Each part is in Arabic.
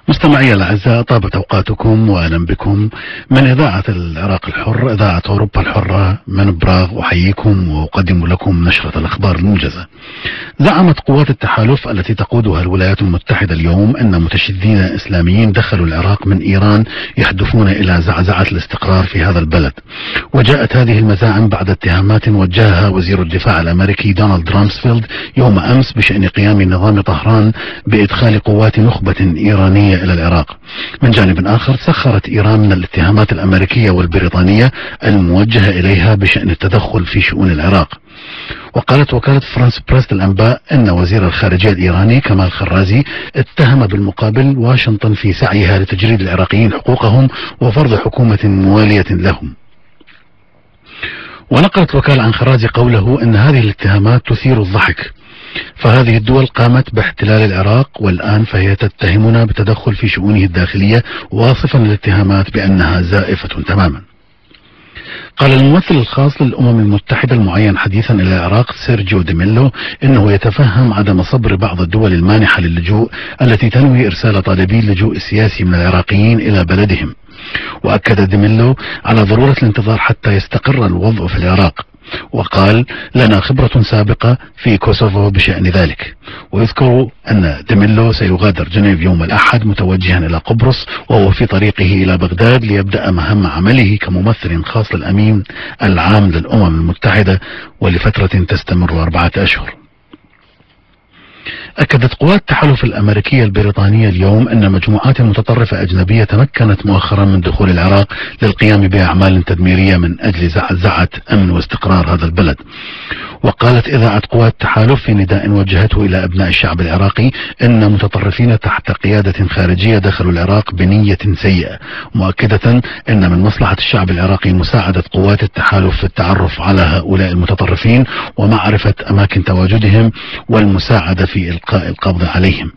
مستمعي الأعزاء، طابت أوقاتكم وأهلا بكم من إذاعة العراق الحر، إذاعة أوروبا الحرة. من براغ أحييكم وأقدم لكم نشرة الأخبار الموجزة. زعمت قوات التحالف التي تقودها الولايات المتحدة اليوم أن متشددين إسلاميين دخلوا العراق من إيران يهدفون إلى زعزعة الاستقرار في هذا البلد. وجاءت هذه المزاعم بعد اتهامات وجهها وزير الدفاع الأمريكي دونالد رامسفيلد يوم أمس بشأن قيام نظام طهران بإدخال قوات نخبة إيرانية إلى العراق. من جانب آخر، سخرت إيران من الاتهامات الأمريكية والبريطانية الموجهة إليها بشأن التدخل في شؤون العراق. وقالت وكالة فرانس بريس للأنباء أن وزير الخارجية الإيراني كمال خرازي اتهم بالمقابل واشنطن في سعيها لتجريد العراقيين حقوقهم وفرض حكومة موالية لهم. ونقلت وكالة عن خرازي قوله أن هذه الاتهامات تثير الضحك، فهذه الدول قامت باحتلال العراق والآن فهي تتهمنا بتدخل في شؤونه الداخلية، واصفا الاتهامات بأنها زائفة تماما. قال الممثل الخاص للأمم المتحدة المعين حديثا إلى العراق سيرجيو ديميلو إنه يتفهم عدم صبر بعض الدول المانحة للجوء التي تنوي إرسال طالبي اللجوء السياسي من العراقيين إلى بلدهم. وأكد ديميلو على ضرورة الانتظار حتى يستقر الوضع في العراق، وقال لنا خبرة سابقة في كوسوفو بشأن ذلك. ويذكر أن ديميلو سيغادر جنيف يوم الأحد متوجها إلى قبرص، وهو في طريقه إلى بغداد ليبدأ مهام عمله كممثل خاص للأمين العام للأمم المتحدة ولفترة تستمر 4 أشهر. أكدت قوات التحالف الأمريكية البريطانية اليوم أن مجموعات متطرفة أجنبية تمكنت مؤخرا من دخول العراق للقيام بأعمال تدميرية من أجل زعزعة أمن واستقرار هذا البلد. وقالت إذاعة قوات التحالف في نداء وجهته إلى أبناء الشعب العراقي أن متطرفين تحت قيادة خارجية دخلوا العراق بنية سيئة، مؤكدة أن من مصلحة الشعب العراقي مساعدة قوات التحالف في التعرف على هؤلاء المتطرفين ومعرفة أماكن تواجدهم والمساعدة في إلقاء القبض عليهم.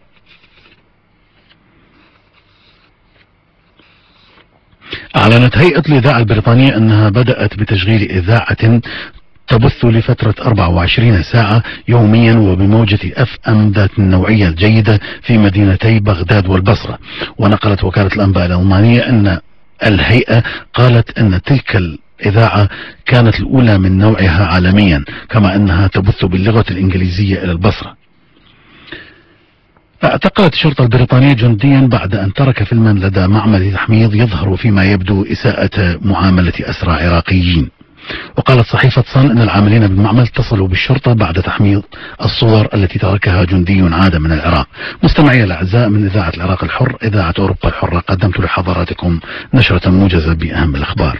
أعلنت هيئة الإذاعة البريطانية أنها بدأت بتشغيل إذاعة تبث لفترة 24 ساعة يوميا وبموجة FM ذات النوعية الجيدة في مدينتي بغداد والبصرة. ونقلت وكالة الأنباء الألمانية أن الهيئة قالت أن تلك الإذاعة كانت الأولى من نوعها عالميا، كما أنها تبث باللغة الإنجليزية إلى البصرة. اعتقلت الشرطة البريطانية جنديا بعد أن ترك فيلما لدى معمل تحميض يظهر فيما يبدو إساءة معاملة أسرى عراقيين. وقالت صحيفة صن أن العاملين بالمعمل اتصلوا بالشرطة بعد تحميض الصور التي تركها جندي عاد من العراق. مستمعي الأعزاء، من إذاعة العراق الحر، إذاعة أوروبا الحرة، قدمت لحضراتكم نشرة موجزة بأهم الأخبار.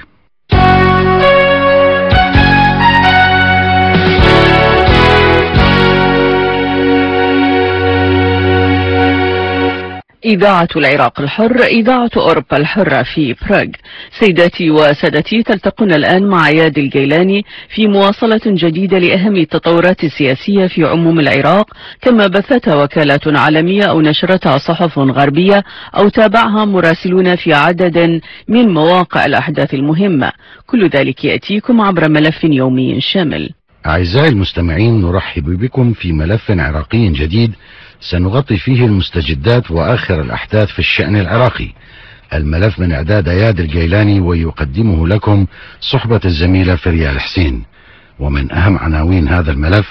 إذاعة العراق الحر، إذاعة أوروبا الحرة في براغ. سيداتي وسادتي، تلتقون الآن مع عياد الجيلاني في مواصلة جديدة لأهم التطورات السياسية في عموم العراق، كما بثتها وكالات عالمية أو نشرتها صحف غربية أو تابعها مراسلون في عدد من مواقع الأحداث المهمة. كل ذلك يأتيكم عبر ملف يومي شامل. أعزائي المستمعين، نرحب بكم في ملف عراقي جديد سنغطي فيه المستجدات وآخر الأحداث في الشأن العراقي. الملف من إعداد عياد الجيلاني، ويقدمه لكم صحبة الزميلة فريال حسين. ومن أهم عناوين هذا الملف: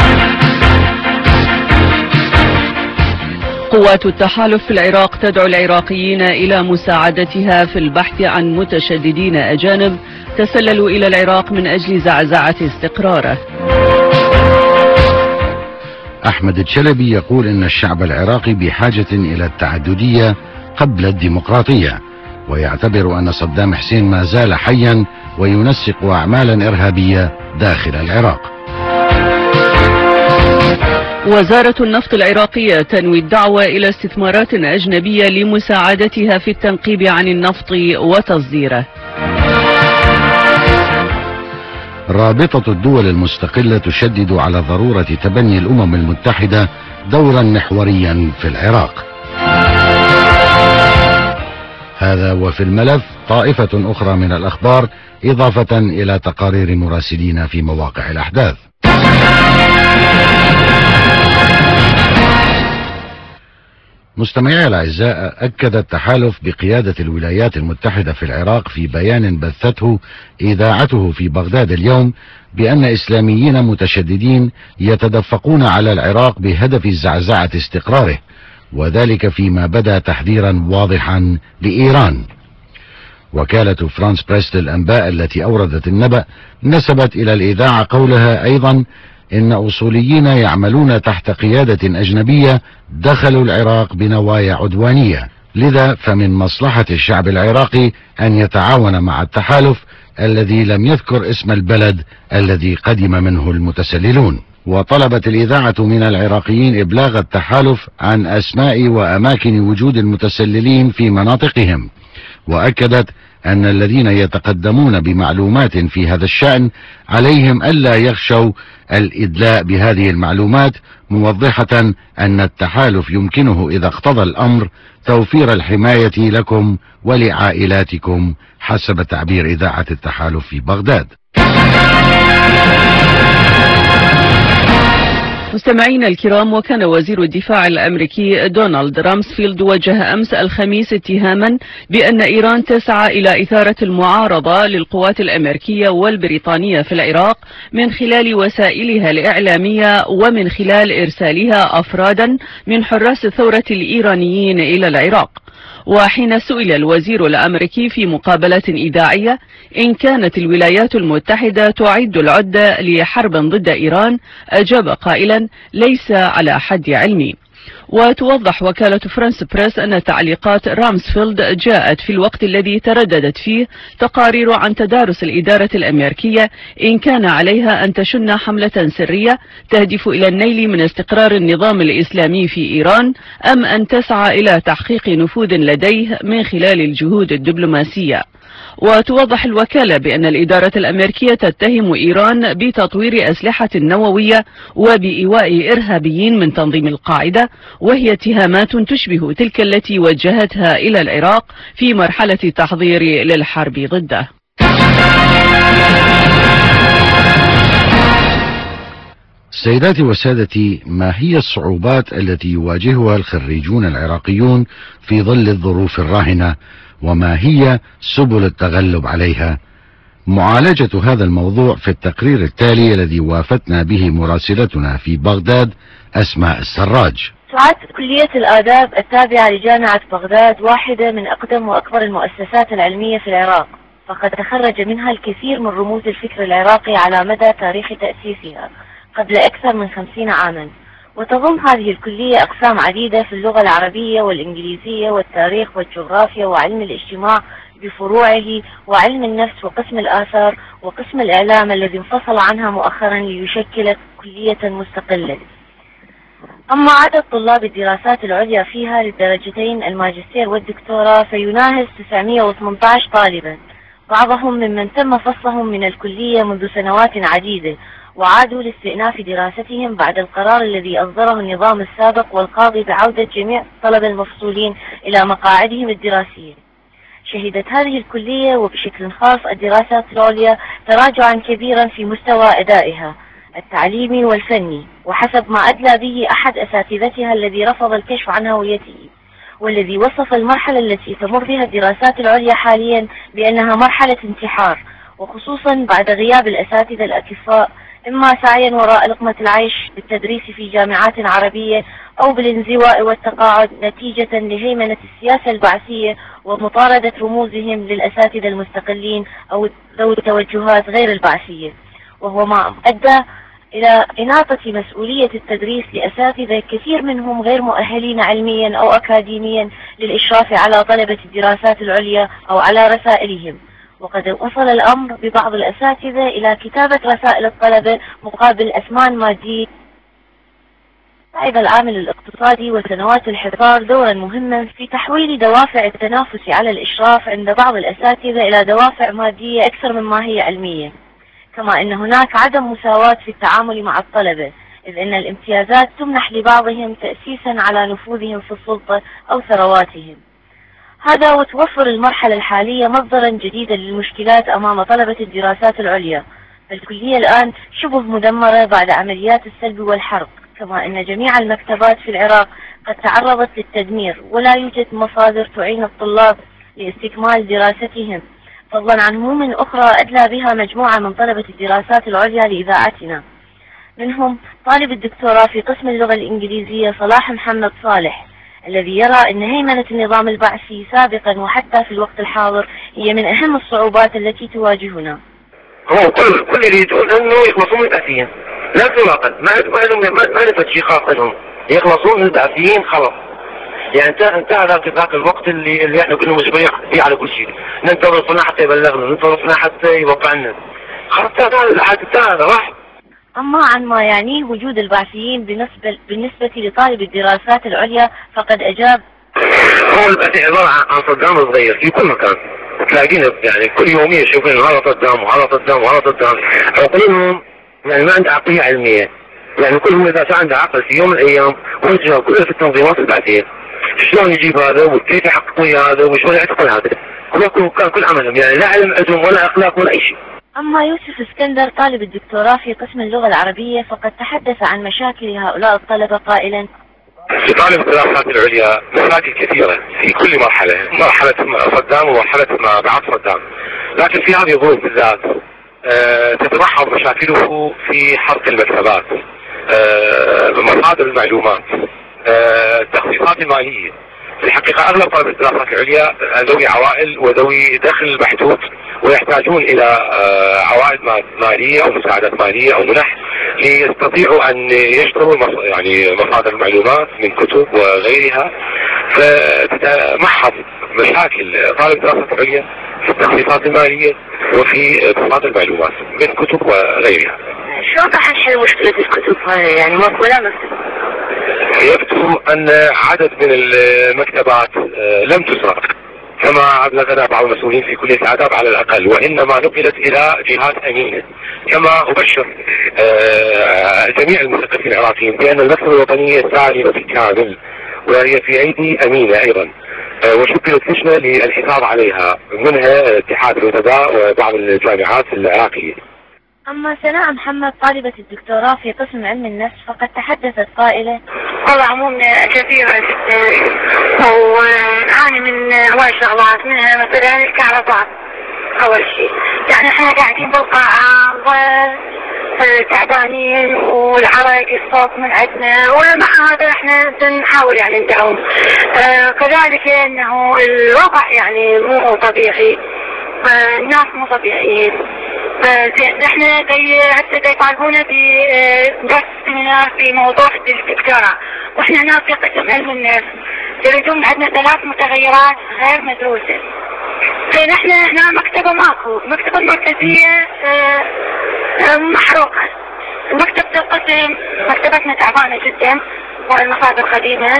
قوات التحالف في العراق تدعو العراقيين إلى مساعدتها في البحث عن متشددين أجانب تسللوا إلى العراق من أجل زعزعة استقراره. أحمد الشلبي يقول إن الشعب العراقي بحاجة إلى التعددية قبل الديمقراطية، ويعتبر أن صدام حسين ما زال حيا وينسق أعمالا إرهابية داخل العراق. وزارة النفط العراقية تنوي الدعوة إلى استثمارات أجنبية لمساعدتها في التنقيب عن النفط وتصديره. رابطة الدول المستقلة تشدد على ضرورة تبني الأمم المتحدة دورا محوريا في العراق. هذا وفي الملف طائفة أخرى من الأخبار، إضافة إلى تقارير مراسلين في مواقع الأحداث. مستمعي الأعزاء، أكد التحالف بقيادة الولايات المتحدة في العراق في بيان بثته إذاعته في بغداد اليوم بأن إسلاميين متشددين يتدفقون على العراق بهدف زعزعة استقراره، وذلك فيما بدا تحذيرا واضحا لإيران. وكالة فرانس بريس للأنباء التي أوردت النبأ نسبت إلى الإذاعة قولها أيضا إن أصوليين يعملون تحت قيادة أجنبية دخلوا العراق بنوايا عدوانية، لذا فمن مصلحة الشعب العراقي أن يتعاون مع التحالف الذي لم يذكر اسم البلد الذي قدم منه المتسللون. وطلبت الإذاعة من العراقيين إبلاغ التحالف عن أسماء وأماكن وجود المتسللين في مناطقهم، وأكدت أن الذين يتقدمون بمعلومات في هذا الشأن عليهم ألا يخشوا الإدلاء بهذه المعلومات، موضحة أن التحالف يمكنه إذا اقتضى الأمر توفير الحماية لكم ولعائلاتكم، حسب تعبير إذاعة التحالف في بغداد. مستمعينا الكرام، وكان وزير الدفاع الأمريكي دونالد رامسفيلد وجه أمس الخميس اتهاما بأن إيران تسعى إلى إثارة المعارضة للقوات الأمريكية والبريطانية في العراق من خلال وسائلها الإعلامية ومن خلال إرسالها أفرادا من حراس الثورة الإيرانيين إلى العراق. وحين سئل الوزير الأمريكي في مقابلة إذاعية إن كانت الولايات المتحدة تعد العدة لحرب ضد إيران، أجاب قائلا ليس على حد علمي. وتوضح وكالة فرانس بريس أن تعليقات رامسفيلد جاءت في الوقت الذي ترددت فيه تقارير عن تدارس الإدارة الأمريكية إن كان عليها أن تشن حملة سرية تهدف إلى النيل من استقرار النظام الإسلامي في إيران، أم أن تسعى إلى تحقيق نفوذ لديه من خلال الجهود الدبلوماسية. وتوضح الوكالة بأن الإدارة الأمريكية تتهم إيران بتطوير أسلحة نووية وبإيواء إرهابيين من تنظيم القاعدة، وهي اتهامات تشبه تلك التي وجهتها إلى العراق في مرحلة التحضير للحرب ضده. سيداتي وسادتي، ما هي الصعوبات التي يواجهها الخريجون العراقيون في ظل الظروف الراهنة، وما هي سبل التغلب عليها؟ معالجة هذا الموضوع في التقرير التالي الذي وافتنا به مراسلتنا في بغداد أسماء السراج. تعد كلية الآداب التابعة لجامعة بغداد واحدة من أقدم وأكبر المؤسسات العلمية في العراق، فقد تخرج منها الكثير من رموز الفكر العراقي على مدى تاريخ تأسيسها قبل أكثر من 50 عاما. وتضم هذه الكلية أقسام عديدة في اللغة العربية والإنجليزية والتاريخ والجغرافيا وعلم الاجتماع بفروعه وعلم النفس وقسم الآثار وقسم الإعلام الذي انفصل عنها مؤخرا ليشكل كلية مستقلة. أما عدد طلاب الدراسات العليا فيها للدرجتين الماجستير والدكتوراه فيناهز 918 طالبا، بعضهم ممن تم فصلهم من الكلية منذ سنوات عديدة وعادوا لاستئناف دراستهم بعد القرار الذي أصدره النظام السابق والقاضي بعودة جميع الطلبة المفصولين إلى مقاعدهم الدراسية. شهدت هذه الكلية وبشكل خاص الدراسات العليا تراجعا كبيرا في مستوى أدائها التعليمي والفني، وحسب ما أدلى به أحد أساتذتها الذي رفض الكشف عن هويته، والذي وصف المرحلة التي تمر بها الدراسات العليا حاليا بأنها مرحلة انتحار، وخصوصا بعد غياب الأساتذة الأكفاء، إما سعيا وراء لقمة العيش بالتدريس في جامعات عربية أو بالانزواء والتقاعد نتيجة لهيمنة السياسة البعثية ومطاردة رموزهم للأساتذة المستقلين أو ذوي التوجهات غير البعثية، وهو ما أدى إلى إناطة مسؤولية التدريس لأساتذة كثير منهم غير مؤهلين علميا أو أكاديميا للإشراف على طلبة الدراسات العليا أو على رسائلهم. وقد وصل الأمر ببعض الأساتذة إلى كتابة رسائل الطلبة مقابل أثمان مادية. لعب العامل الاقتصادي وسنوات الحضار دورا مهما في تحويل دوافع التنافس على الإشراف عند بعض الأساتذة إلى دوافع مادية أكثر مما هي علمية، كما أن هناك عدم مساواة في التعامل مع الطلبة، إذ أن الامتيازات تمنح لبعضهم تأسيسا على نفوذهم في السلطة أو ثرواتهم. هذا وتوفر المرحلة الحالية مصدرا جديدا للمشكلات أمام طلبة الدراسات العليا. الكلية الآن شبه مدمرة بعد عمليات السلب والحرق، كما أن جميع المكتبات في العراق قد تعرضت للتدمير، ولا يوجد مصادر تعين الطلاب لاستكمال دراستهم، فضلا عن هموم أخرى أدلى بها مجموعة من طلبة الدراسات العليا لإذاعتنا، منهم طالب الدكتوراه في قسم اللغة الإنجليزية صلاح محمد صالح، الذي يرى أن هيمنة النظام البعثي سابقا وحتى في الوقت الحاضر هي من أهم الصعوبات التي تواجهنا. هو كل يريدون أنه يخلصون من البعثيين، لا تناقض، ما نفت شيء خاص لهم، يخلصون من البعثيين خلاص. يعني انتهى ذاك الوقت اللي احنا كنا مجبرين فيه على كل شيء، ننتظر صناعة حتى يبلغنا، ننتظر صناعة حتى يوقع لنا، خلاص هذا راح. أما عن ما يعنيه وجود البعثيين بالنسبة لطالب الدراسات العليا فقد أجاب: هو البعثي عبارة عن صدام صغير في كل مكان، تلاقينا يعني كل يومين يشوفون هذا صدام وهذا صدام وهذا صدام، عقولهم يعني ما عنده عقلية علمية، يعني كلهم إذا كان عنده عقل في يوم من الأيام وجهه كله في التنظيمات البعثية، شلون يجيب هذا وكيف يحققون هذا وشلون يعتقون هذا، كل عملهم يعني لا علم عندهم ولا أخلاق ولا أي شيء. أما يوسف اسكندر طالب الدكتوراه في قسم اللغة العربية فقد تحدث عن مشاكل هؤلاء الطلبة قائلا: في طالب الدراسات العليا مشاكل كثيرة في كل مرحلة صدام ومرحلة ما بعد صدام، لكن في هذه الظروف بالذات تتمحض مشاكله في حرق المكتبات، مصادر المعلومات، التخصيصات المالية. في الحقيقة أغلب طلبة الدراسات العليا ذوي عوائل وذوي دخل محدود ويحتاجون إلى عوائد مالية أو مساعدات مالية أو منح ليستطيعوا أن يشتروا يعني مصادر المعلومات من كتب وغيرها، فتتمحض مشاكل طالب الدراسات العليا في التخصيصات المالية وفي مصادر المعلومات من كتب وغيرها. شلون راح نحل مشكلة الكتب هاي؟ يعني ماكو ولا مكتب؟ يبدو أن عدد من المكتبات لم تسرق كما أبلغنا بعض المسؤولين في كلية الآداب على الأقل، وإنما نقلت إلى جهات أمينة، كما أبشر جميع المثقفين العراقيين بأن المكتبة الوطنية سالمة بالكامل وهي في أيدي أمينة أيضا، وشكلت لجنة للحفاظ عليها منها اتحاد الأدباء وبعض الجامعات العراقية. أما سناء محمد طالبة الدكتوراه في قسم علم النفس فقد تحدثت قائلة: والله همومنا كثيرة جدا ونعاني من هواي شغلات، منها مثلا الكهرباء أول شيء، يعني احنا قاعدين بالقاعة تعبانين والعرق الصوت من عندنا، ومع هذا احنا نحاول يعني نداوم. كذلك انه الوضع يعني مو طبيعي، الناس مو طبيعيين. احنا حتى يطالبونا ببث سيمينار في موضوع الدكتوراه، واحنا هنا في قسم علم النفس يريدون عندنا 3 متغيرات غير مدروسة. فنحن هنا مكتبة ماكو، المكتبة المركزية محروقة، مكتبة القسم مكتبتنا تعبانة جدا والمصادر قديمة،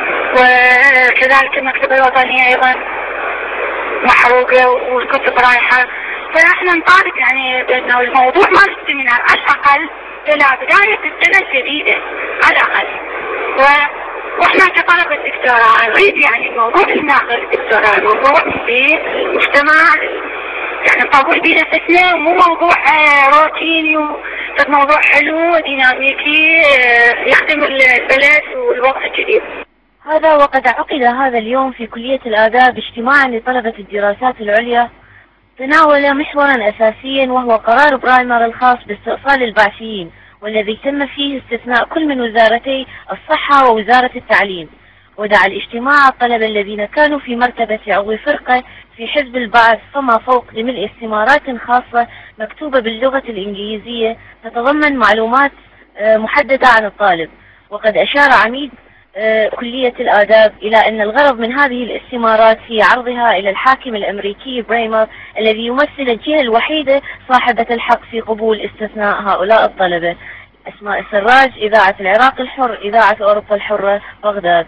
وكذلك المكتبة الوطنية ايضا محروقة والكتب رايحة. فنحن نطالب يعني بأنه الموضوع مال السيمينار على الأقل إلى بداية السنة الجديدة على الأقل، واحنا كطلبة الدكتوراه نريد يعني الموضوع اللي ناخذ الدكتوراه الموضوع في المجتمع يعني نطور به نفسنا، مو موضوع روتيني، موضوع حلو ديناميكي يخدم البلد والوضع الجديد. هذا وقد عقد هذا اليوم في كلية الآداب اجتماعا لطلبة الدراسات العليا تناول محورا أساسيا وهو قرار برايمر الخاص باستئصال البعثيين، والذي تم فيه استثناء كل من وزارتي الصحة ووزارة التعليم. ودعا الاجتماع الطلبة الذين كانوا في مرتبة عضو فرقة في حزب البعث فما فوق لملء استمارات خاصة مكتوبة باللغة الإنجليزية تتضمن معلومات محددة عن الطالب. وقد أشار عميد كلية الآداب إلى أن الغرض من هذه الاستمارات هي عرضها إلى الحاكم الأمريكي برايمر الذي يمثل الجهة الوحيدة صاحبة الحق في قبول استثناء هؤلاء الطلبة. أسماء السراج، إذاعة العراق الحر، إذاعة أوروبا الحرة، بغداد.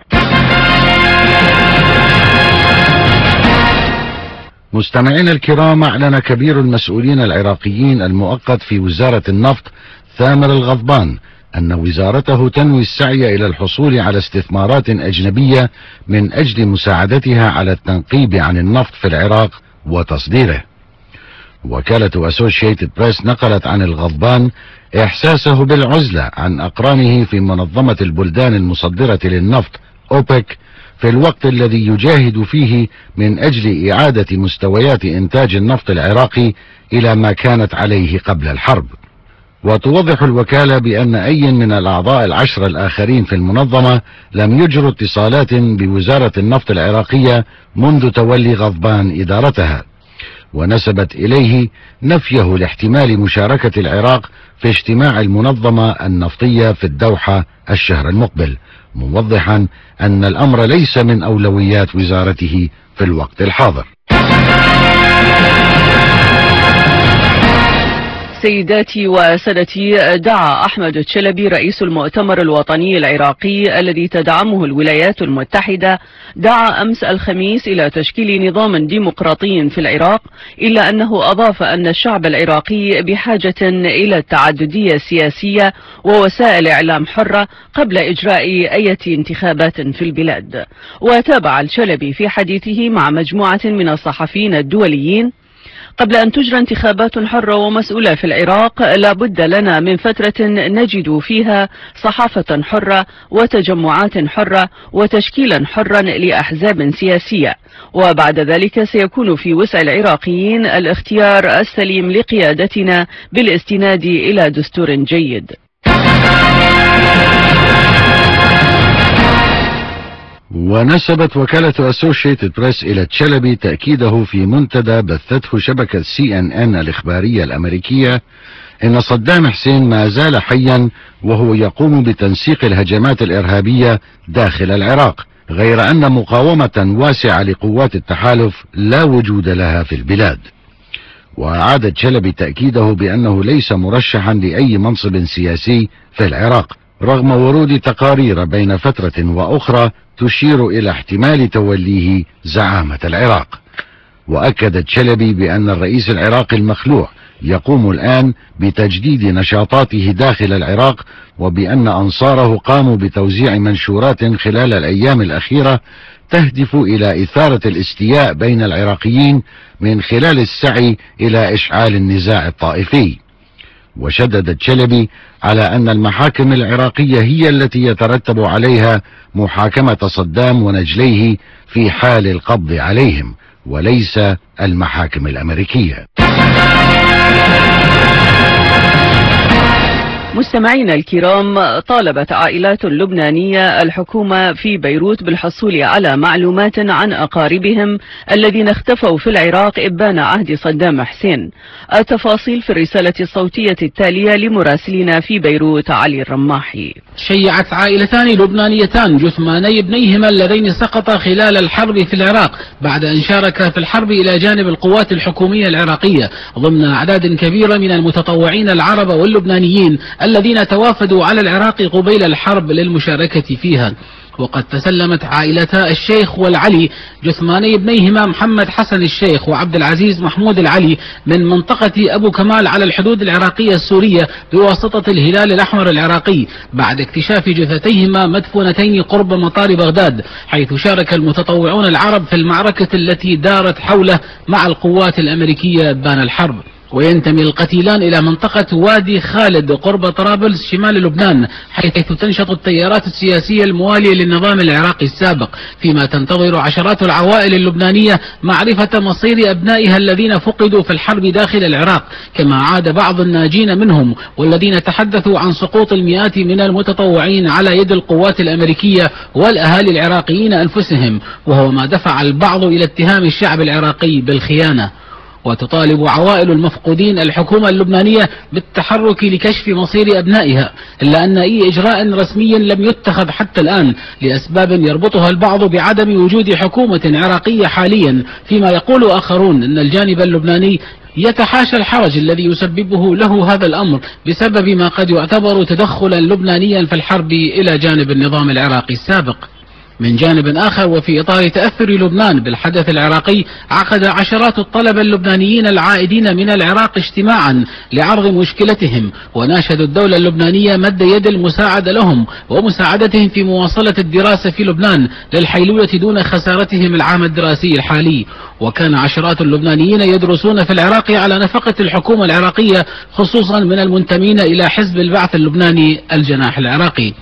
مستمعينا الكرام، أعلن كبير المسؤولين العراقيين المؤقت في وزارة النفط ثامر الغضبان أن وزارته تنوي السعي إلى الحصول على استثمارات أجنبية من أجل مساعدتها على التنقيب عن النفط في العراق وتصديره. وكالة أسوشيتد بريس نقلت عن الغضبان إحساسه بالعزلة عن أقرانه في منظمة البلدان المصدرة للنفط أوبك في الوقت الذي يجاهد فيه من أجل إعادة مستويات إنتاج النفط العراقي إلى ما كانت عليه قبل الحرب. وتوضح الوكالة بأن أي من الأعضاء العشرة الآخرين في المنظمة لم يجروا اتصالات بوزارة النفط العراقية منذ تولي غضبان إدارتها، ونسبت إليه نفيه لاحتمال مشاركة العراق في اجتماع المنظمة النفطية في الدوحة الشهر المقبل، موضحا أن الأمر ليس من أولويات وزارته في الوقت الحاضر. سيداتي وسادتي، دعا أحمد الشلبي رئيس المؤتمر الوطني العراقي الذي تدعمه الولايات المتحدة دعا أمس الخميس إلى تشكيل نظام ديمقراطي في العراق، إلا أنه أضاف أن الشعب العراقي بحاجة إلى التعددية السياسية ووسائل إعلام حرة قبل إجراء أي انتخابات في البلاد. وتابع الشلبي في حديثه مع مجموعة من الصحفيين الدوليين: قبل أن تجرى انتخابات حرة ومسؤولة في العراق لابد لنا من فترة نجد فيها صحافة حرة وتجمعات حرة وتشكيلا حرا لأحزاب سياسية، وبعد ذلك سيكون في وسع العراقيين الاختيار السليم لقيادتنا بالاستناد إلى دستور جيد. ونسبت وكالة أسوشيتد بريس إلى الشلبي تأكيده في منتدى بثته شبكة CNN الإخبارية الأمريكية إن صدام حسين ما زال حيا وهو يقوم بتنسيق الهجمات الإرهابية داخل العراق، غير أن مقاومة واسعة لقوات التحالف لا وجود لها في البلاد. وأعاد شلبي تأكيده بأنه ليس مرشحا لأي منصب سياسي في العراق، رغم ورود تقارير بين فترة وأخرى تشير إلى احتمال توليه زعامة العراق. وأكد شلبي بأن الرئيس العراقي المخلوع يقوم الآن بتجديد نشاطاته داخل العراق، وبأن أنصاره قاموا بتوزيع منشورات خلال الأيام الأخيرة تهدف إلى إثارة الاستياء بين العراقيين من خلال السعي إلى إشعال النزاع الطائفي. وشدد شلبي على أن المحاكم العراقية هي التي يترتب عليها محاكمة صدام ونجليه في حال القبض عليهم، وليس المحاكم الأمريكية. مستمعينا الكرام، طالبت عائلات لبنانية الحكومة في بيروت بالحصول على معلومات عن أقاربهم الذين اختفوا في العراق إبان عهد صدام حسين. التفاصيل في الرسالة الصوتية التالية لمراسلنا في بيروت علي الرماحي. شيعت عائلتان لبنانيتان جثماني ابنيهما اللذين سقطا خلال الحرب في العراق بعد أن شاركا في الحرب إلى جانب القوات الحكومية العراقية ضمن أعداد كبيرة من المتطوعين العرب واللبنانيين الذين توافدوا على العراق قبيل الحرب للمشاركة فيها. وقد تسلمت عائلتا الشيخ والعلي جثماني ابنيهما محمد حسن الشيخ وعبد العزيز محمود العلي من منطقة أبو كمال على الحدود العراقية السورية بواسطة الهلال الأحمر العراقي بعد اكتشاف جثتيهما مدفونتين قرب مطار بغداد، حيث شارك المتطوعون العرب في المعركة التي دارت حوله مع القوات الأمريكية بان الحرب. وينتمي القتيلان إلى منطقة وادي خالد قرب طرابلس شمال لبنان، حيث تنشط التيارات السياسية الموالية للنظام العراقي السابق، فيما تنتظر عشرات العوائل اللبنانية معرفة مصير أبنائها الذين فقدوا في الحرب داخل العراق، كما عاد بعض الناجين منهم والذين تحدثوا عن سقوط المئات من المتطوعين على يد القوات الأمريكية والأهالي العراقيين أنفسهم، وهو ما دفع البعض إلى اتهام الشعب العراقي بالخيانة. وتطالب عوائل المفقودين الحكومة اللبنانية بالتحرك لكشف مصير أبنائها، إلا أن أي إجراء رسمي لم يتخذ حتى الآن لأسباب يربطها البعض بعدم وجود حكومة عراقية حاليا، فيما يقول آخرون أن الجانب اللبناني يتحاشى الحرج الذي يسببه له هذا الأمر بسبب ما قد يعتبر تدخلا لبنانيا في الحرب إلى جانب النظام العراقي السابق. من جانب آخر، وفي إطار تأثر لبنان بالحدث العراقي، عقد عشرات الطلبة اللبنانيين العائدين من العراق اجتماعا لعرض مشكلتهم، وناشدوا الدولة اللبنانية مد يد المساعدة لهم ومساعدتهم في مواصلة الدراسة في لبنان للحيلولة دون خسارتهم العام الدراسي الحالي. وكان عشرات اللبنانيين يدرسون في العراق على نفقة الحكومة العراقية، خصوصا من المنتمين إلى حزب البعث اللبناني الجناح العراقي.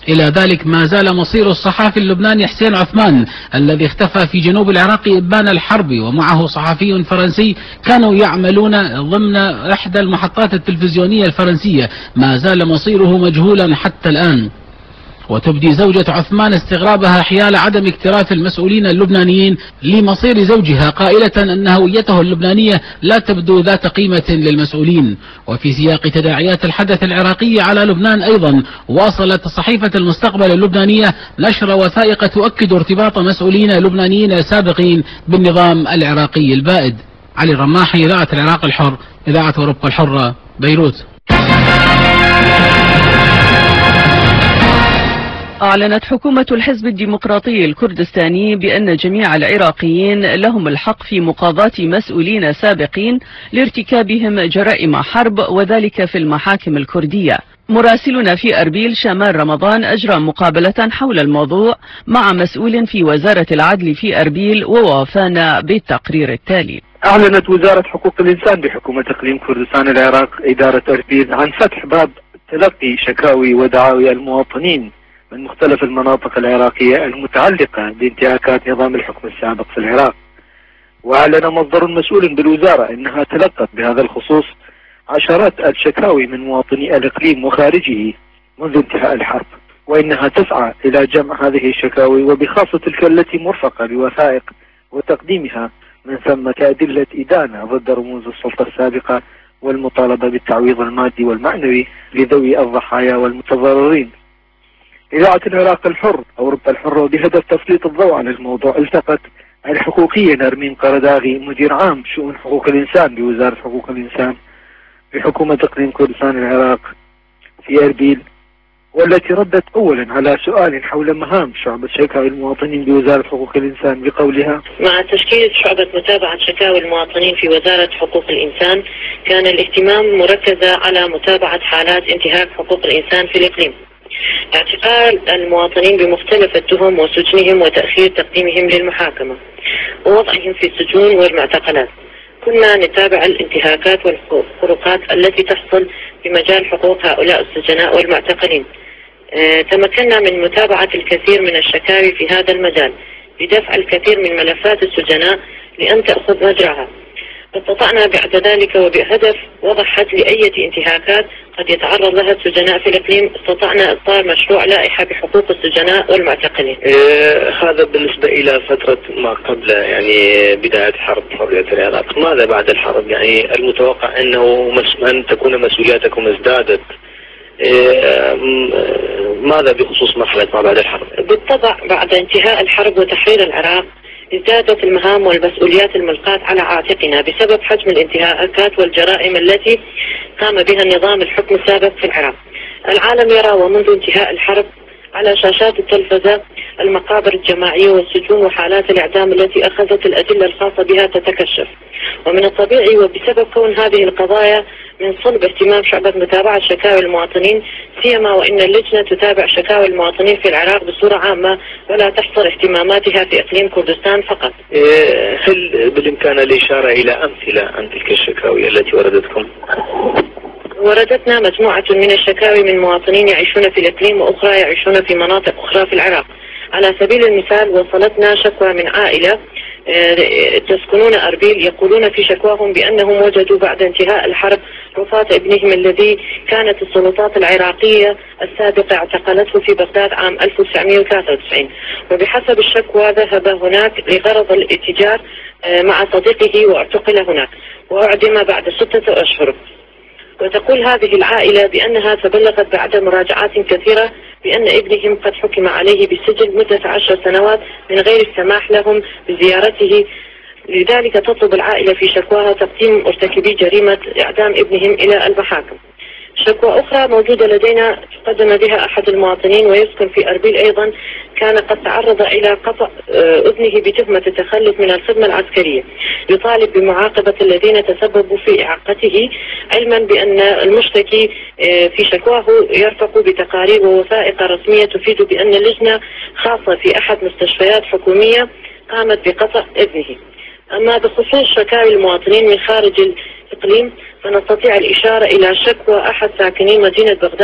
إلى ذلك ما زال مصير الصحافي اللبناني حسين عثمان الذي اختفى في جنوب العراق إبان الحرب، ومعه صحفي فرنسي كانوا يعملون ضمن إحدى المحطات التلفزيونية الفرنسية، ما زال مصيره مجهولا حتى الآن. وتبدي زوجة عثمان استغرابها حيال عدم اكتراث المسؤولين اللبنانيين لمصير زوجها، قائلة أن هويته اللبنانية لا تبدو ذات قيمة للمسؤولين. وفي سياق تداعيات الحدث العراقي على لبنان أيضا، واصلت صحيفة المستقبل اللبنانية نشر وثائق تؤكد ارتباط مسؤولين لبنانيين سابقين بالنظام العراقي البائد. علي رماحي، إذاعة العراق الحر، إذاعة أوروبا الحرة، بيروت. أعلنت حكومة الحزب الديمقراطي الكردستاني بأن جميع العراقيين لهم الحق في مقاضاة مسؤولين سابقين لارتكابهم جرائم حرب، وذلك في المحاكم الكردية. مراسلنا في أربيل شمال رمضان أجرى مقابلة حول الموضوع مع مسؤول في وزارة العدل في أربيل، ووافانا بالتقرير التالي. أعلنت وزارة حقوق الإنسان بحكومة إقليم كردستان العراق إدارة أربيل عن فتح باب تلقي شكاوي ودعاوي المواطنين من مختلف المناطق العراقية المتعلقة بانتهاكات نظام الحكم السابق في العراق. وأعلن مصدر مسؤول بالوزارة أنها تلقت بهذا الخصوص عشرات الشكاوي من مواطني الإقليم وخارجه منذ انتهاء الحرب، وإنها تسعى إلى جمع هذه الشكاوي وبخاصة تلك التي مرفقة بوثائق وتقديمها من ثم أدلة إدانة ضد رموز السلطة السابقة، والمطالبة بالتعويض المادي والمعنوي لذوي الضحايا والمتضررين. إذاعة العراق الحر أوروبا الحرة بهدف تسليط الضوء على الموضوع التقت الحقوقية نرمين قرداغي مدير عام شؤون حقوق الإنسان بوزارة حقوق الإنسان بحكومة إقليم كردستان العراق في أربيل، والتي ردت أولا على سؤال حول مهام شعبة شكاوي المواطنين بوزارة حقوق الإنسان بقولها: مع تشكيل شعبة متابعة شكاوي المواطنين في وزارة حقوق الإنسان، كان الاهتمام مركزا على متابعة حالات انتهاك حقوق الإنسان في الإقليم، اعتقال المواطنين بمختلف التهم وسجنهم وتأخير تقديمهم للمحاكمة ووضعهم في السجون والمعتقلات. كنا نتابع الانتهاكات والخروقات التي تحصل في مجال حقوق هؤلاء السجناء والمعتقلين. تمكنا من متابعة الكثير من الشكاوي في هذا المجال لدفع الكثير من ملفات السجناء لأن تأخذ مجراها. استطعنا بعد ذلك وبهدف وضع حد لأي انتهاكات قد يتعرض لها السجناء في الإقليم، استطعنا إصدار مشروع لائحة بحقوق السجناء والمعتقلين. هذا بالنسبة إلى فترة ما قبل بداية حرب حرية العراق. ماذا بعد الحرب؟ المتوقع أن تكون مسؤولياتكم ازدادت. ماذا بخصوص مرحلة ما بعد الحرب؟ بالطبع بعد انتهاء الحرب وتحرير العراق ازدادت المهام والمسؤوليات الملقاة على عاتقنا بسبب حجم الانتهاكات والجرائم التي قام بها النظام الحكم السابق في العراق. العالم يرى ومنذ انتهاء الحرب على شاشات التلفزة المقابر الجماعية والسجون وحالات الإعدام التي أخذت الأدلة الخاصة بها تتكشف، ومن الطبيعي وبسبب كون هذه القضايا من صلب اهتمام شعبة متابعة شكاوي المواطنين، سيما وإن اللجنة تتابع شكاوي المواطنين في العراق بصورة عامة ولا تحصر اهتماماتها في إقليم كردستان فقط. هل بالإمكان الإشارة إلى أمثلة عن تلك الشكاوي التي وردتكم؟ وردتنا مجموعة من الشكاوي من مواطنين يعيشون في الإقليم وأخرى يعيشون في مناطق أخرى في العراق. على سبيل المثال وصلتنا شكوى من عائلة تسكنون أربيل، يقولون في شكواهم بأنهم وجدوا بعد انتهاء الحرب رفاة ابنهم الذي كانت السلطات العراقية السابقة اعتقلته في بغداد عام 1993، وبحسب الشكوى ذهب هناك لغرض الاتجار مع صديقه واعتقل هناك وأعدم بعد 6 أشهر. وتقول هذه العائلة بأنها تبلغت بعد مراجعات كثيرة بأن ابنهم قد حكم عليه بالسجن مدة 10 سنوات من غير السماح لهم بزيارته، لذلك تطلب العائلة في شكواها تقديم مرتكبي جريمة إعدام ابنهم إلى المحاكم. شكوى أخرى موجودة لدينا تقدم بها أحد المواطنين ويسكن في أربيل أيضا، كان قد تعرض إلى قطع أذنه بتهمة التخلف من الخدمة العسكرية، يطالب بمعاقبة الذين تسببوا في إعاقته، علما بأن المشتكي في شكواه يرفق بتقارير ووثائق رسمية تفيد بأن لجنة خاصة في أحد مستشفيات حكومية قامت بقطع ابنه. أما بخصوص شكاوي المواطنين من خارج الإقليم فنستطيع الإشارة إلى شكوى أحد ساكني مدينة بغداد،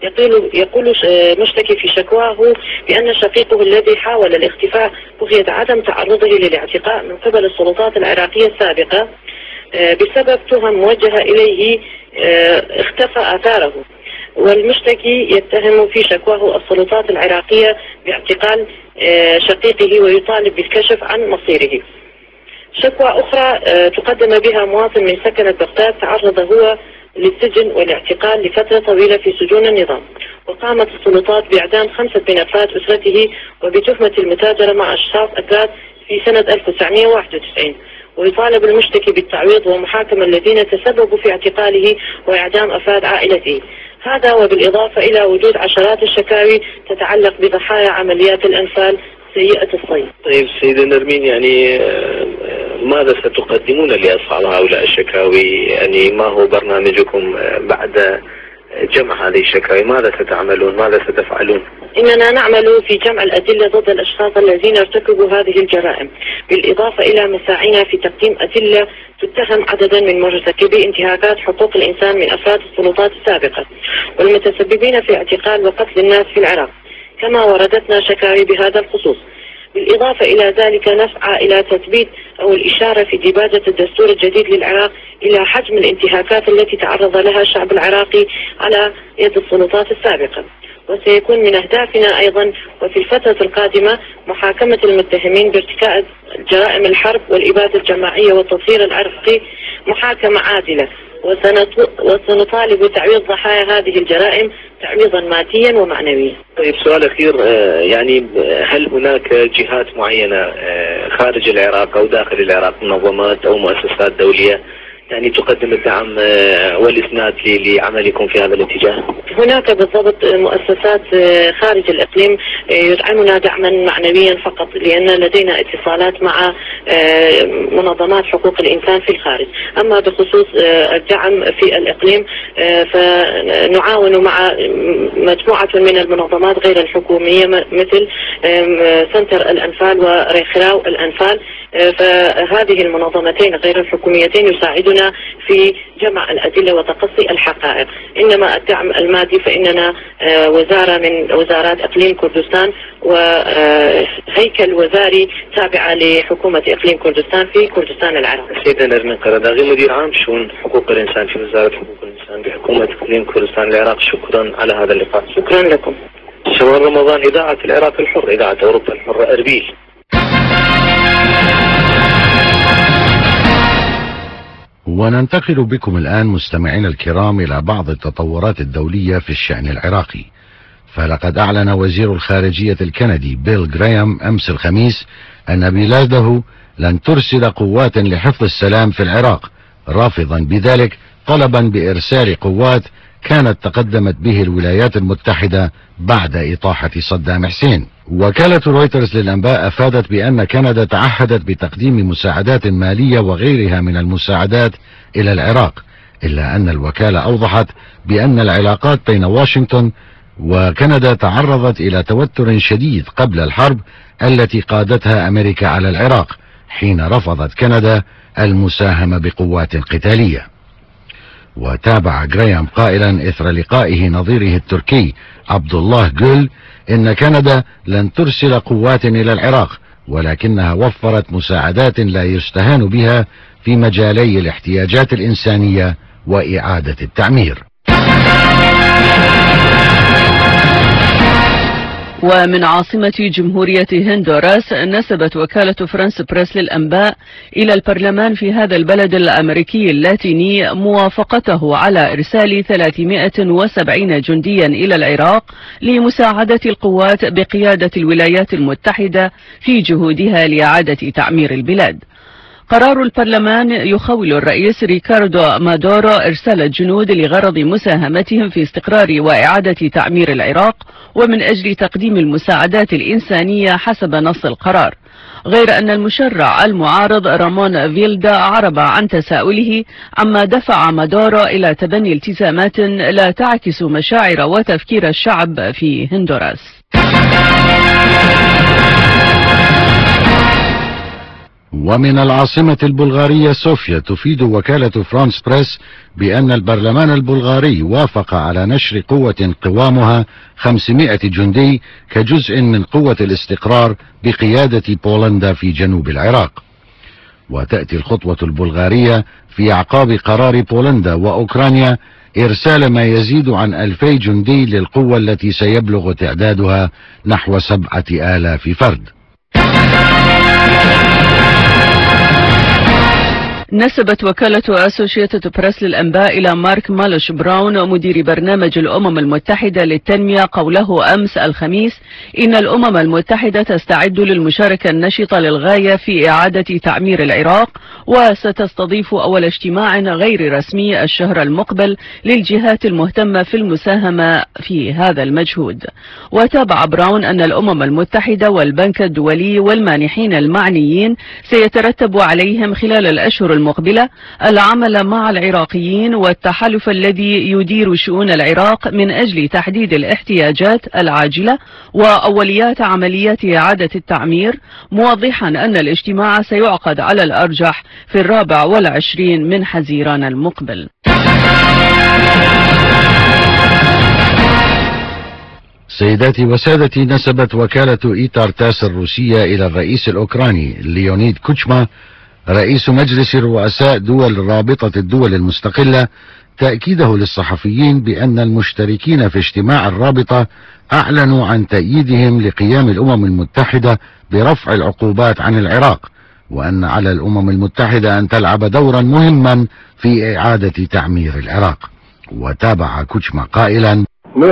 يقول مشتكي في شكواه بأن شقيقه الذي حاول الاختفاء بغية عدم تعرضه للاعتقاء من قبل السلطات العراقية السابقة بسبب تهم موجهة إليه اختفى آثاره. والمشتكي يتهم في شكواه السلطات العراقية باعتقال شقيقه ويطالب بالكشف عن مصيره. شكوى أخرى تقدم بها مواطن من سكنة بغداد تعرض هو للسجن والاعتقال لفترة طويلة في سجون النظام، وقامت السلطات بإعدام 5 من أفراد أسرته وبتهمة المتاجرة مع أشخاص أكراد في سنة 1991. ويطالب المشتكي بالتعويض ومحاكمة الذين تسببوا في اعتقاله وإعدام أفراد عائلته. هذا وبالإضافة إلى وجود عشرات الشكاوي تتعلق بضحايا عمليات الأنفال سيئة الصيد. طيب سيدة نرمين، يعني ماذا ستقدمون لأصحاب هؤلاء الشكاوي؟ يعني ما هو برنامجكم بعد جمع هذه الشكاوي؟ ماذا ستعملون؟ ماذا ستفعلون؟ إننا نعمل في جمع الأدلة ضد الأشخاص الذين ارتكبوا هذه الجرائم، بالإضافة إلى مساعينا في تقديم أدلة تتهم عددا من مرتكبي انتهاكات حقوق الإنسان من أفراد السلطات السابقة والمتسببين في اعتقال وقتل الناس في العراق، كما وردتنا شكاوي بهذا الخصوص. بالإضافة إلى ذلك نسعى إلى تثبيت أو الإشارة في ديباجة الدستور الجديد للعراق إلى حجم الانتهاكات التي تعرض لها الشعب العراقي على يد السلطات السابقة. وسيكون من أهدافنا أيضا وفي الفترة القادمة محاكمة المتهمين بارتكاب جرائم الحرب والإبادة الجماعية والتطهير العرقي محاكمة عادلة، وسنطالب بتعويض ضحايا هذه الجرائم تعويضا ماديا ومعنويا. طيب سؤال أخير، يعني هل هناك جهات معينة خارج العراق أو داخل العراق، منظمات أو مؤسسات دولية يعني تقدم الدعم والإسناد لعملكم في هذا الاتجاه؟ هناك بالضبط مؤسسات خارج الإقليم يدعمنا دعما معنويا فقط، لأن لدينا اتصالات مع منظمات حقوق الإنسان في الخارج. أما بخصوص الدعم في الإقليم فنعاون مع مجموعة من المنظمات غير الحكومية مثل سنتر الأنفال وريخراو الأنفال، فهذه المنظمتين غير الحكوميتين يساعدنا في جمع الأدلة وتقصي الحقائق. إنما الدعم المادي فإننا وزارة من وزارات إقليم كردستان وهيكل وزاري تابعة لحكومة إقليم كردستان في كردستان العراق. سيدة نرمين قرداغي، مدير عام شؤون حقوق الإنسان في وزارة حقوق الإنسان بحكومة إقليم كردستان العراق، شكرا على هذا اللقاء. شكرا لكم. شهر رمضان، إذاعة العراق الحر، إذاعة أوروبا الحرة، أربيل. وننتقل بكم الآن مستمعينا الكرام إلى بعض التطورات الدولية في الشأن العراقي. فلقد أعلن وزير الخارجية الكندي بيل غرايام أمس الخميس أن بلاده لن ترسل قوات لحفظ السلام في العراق، رافضا بذلك طلبا بإرسال قوات كانت تقدمت به الولايات المتحدة بعد إطاحة صدام حسين. وكالة رويترز للأنباء أفادت بأن كندا تعهدت بتقديم مساعدات مالية وغيرها من المساعدات إلى العراق، إلا أن الوكالة أوضحت بأن العلاقات بين واشنطن وكندا تعرضت إلى توتر شديد قبل الحرب التي قادتها أمريكا على العراق، حين رفضت كندا المساهمة بقوات قتالية. وتابع غرايام قائلا إثر لقائه نظيره التركي عبد الله جول إن كندا لن ترسل قوات إلى العراق، ولكنها وفرت مساعدات لا يستهان بها في مجالي الاحتياجات الإنسانية وإعادة التعمير. ومن عاصمة جمهورية هندوراس نسبت وكالة فرانس بريس للأنباء إلى البرلمان في هذا البلد الأمريكي اللاتيني موافقته على إرسال 370 جنديا إلى العراق لمساعدة القوات بقيادة الولايات المتحدة في جهودها لإعادة تعمير البلاد. قرار البرلمان يخول الرئيس ريكاردو مادورو إرسال الجنود لغرض مساهمتهم في استقرار وإعادة تعمير العراق ومن أجل تقديم المساعدات الإنسانية حسب نص القرار، غير أن المشرع المعارض رامون فيلدا عرب عن تساؤله عما دفع مادورو إلى تبني التزامات لا تعكس مشاعر وتفكير الشعب في هندوراس. ومن العاصمة البلغارية صوفيا تفيد وكالة فرانس بريس بأن البرلمان البلغاري وافق على نشر قوة قوامها 500 جندي كجزء من قوة الاستقرار بقيادة بولندا في جنوب العراق. وتأتي الخطوة البلغارية في أعقاب قرار بولندا وأوكرانيا إرسال ما يزيد عن 2000 جندي للقوة التي سيبلغ تعدادها نحو 7000 فرد. نسبت وكالة أسوشيتد بريس للأنباء إلى مارك مالوش براون مدير برنامج الأمم المتحدة للتنمية قوله أمس الخميس إن الأمم المتحدة تستعد للمشاركة النشطة للغاية في إعادة تعمير العراق، وستستضيف أول اجتماع غير رسمي الشهر المقبل للجهات المهتمة في المساهمة في هذا المجهود. وتابع براون أن الأمم المتحدة والبنك الدولي والمانحين المعنيين سيترتب عليهم خلال الأشهر المقبلة العمل مع العراقيين والتحالف الذي يدير شؤون العراق من أجل تحديد الاحتياجات العاجلة وأوليات عمليات إعادة التعمير، موضحا أن الاجتماع سيعقد على الأرجح في 24 من حزيران المقبل. سيداتي وسادتي، نسبت وكالة إيتار تاس الروسية إلى الرئيس الأوكراني ليونيد كوتشما رئيس مجلس رؤساء دول رابطة الدول المستقلة تأكيده للصحفيين بأن المشتركين في اجتماع الرابطة أعلنوا عن تأييدهم لقيام الأمم المتحدة برفع العقوبات عن العراق، وأن على الأمم المتحدة أن تلعب دورا مهما في إعادة تعمير العراق. وتابع كوتشما قائلا: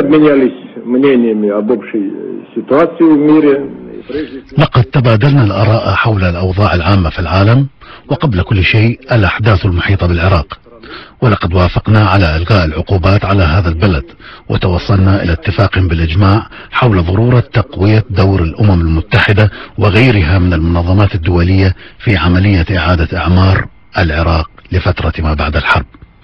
لقد تبادلنا الآراء حول الأوضاع العامة في العالم، وقبل كل شيء الأحداث المحيطة بالعراق، ولقد وافقنا على إلغاء العقوبات على هذا البلد، وتوصلنا إلى اتفاق بالإجماع حول ضرورة تقوية دور الأمم المتحدة وغيرها من المنظمات الدولية في عملية إعادة إعمار العراق لفترة ما بعد الحرب.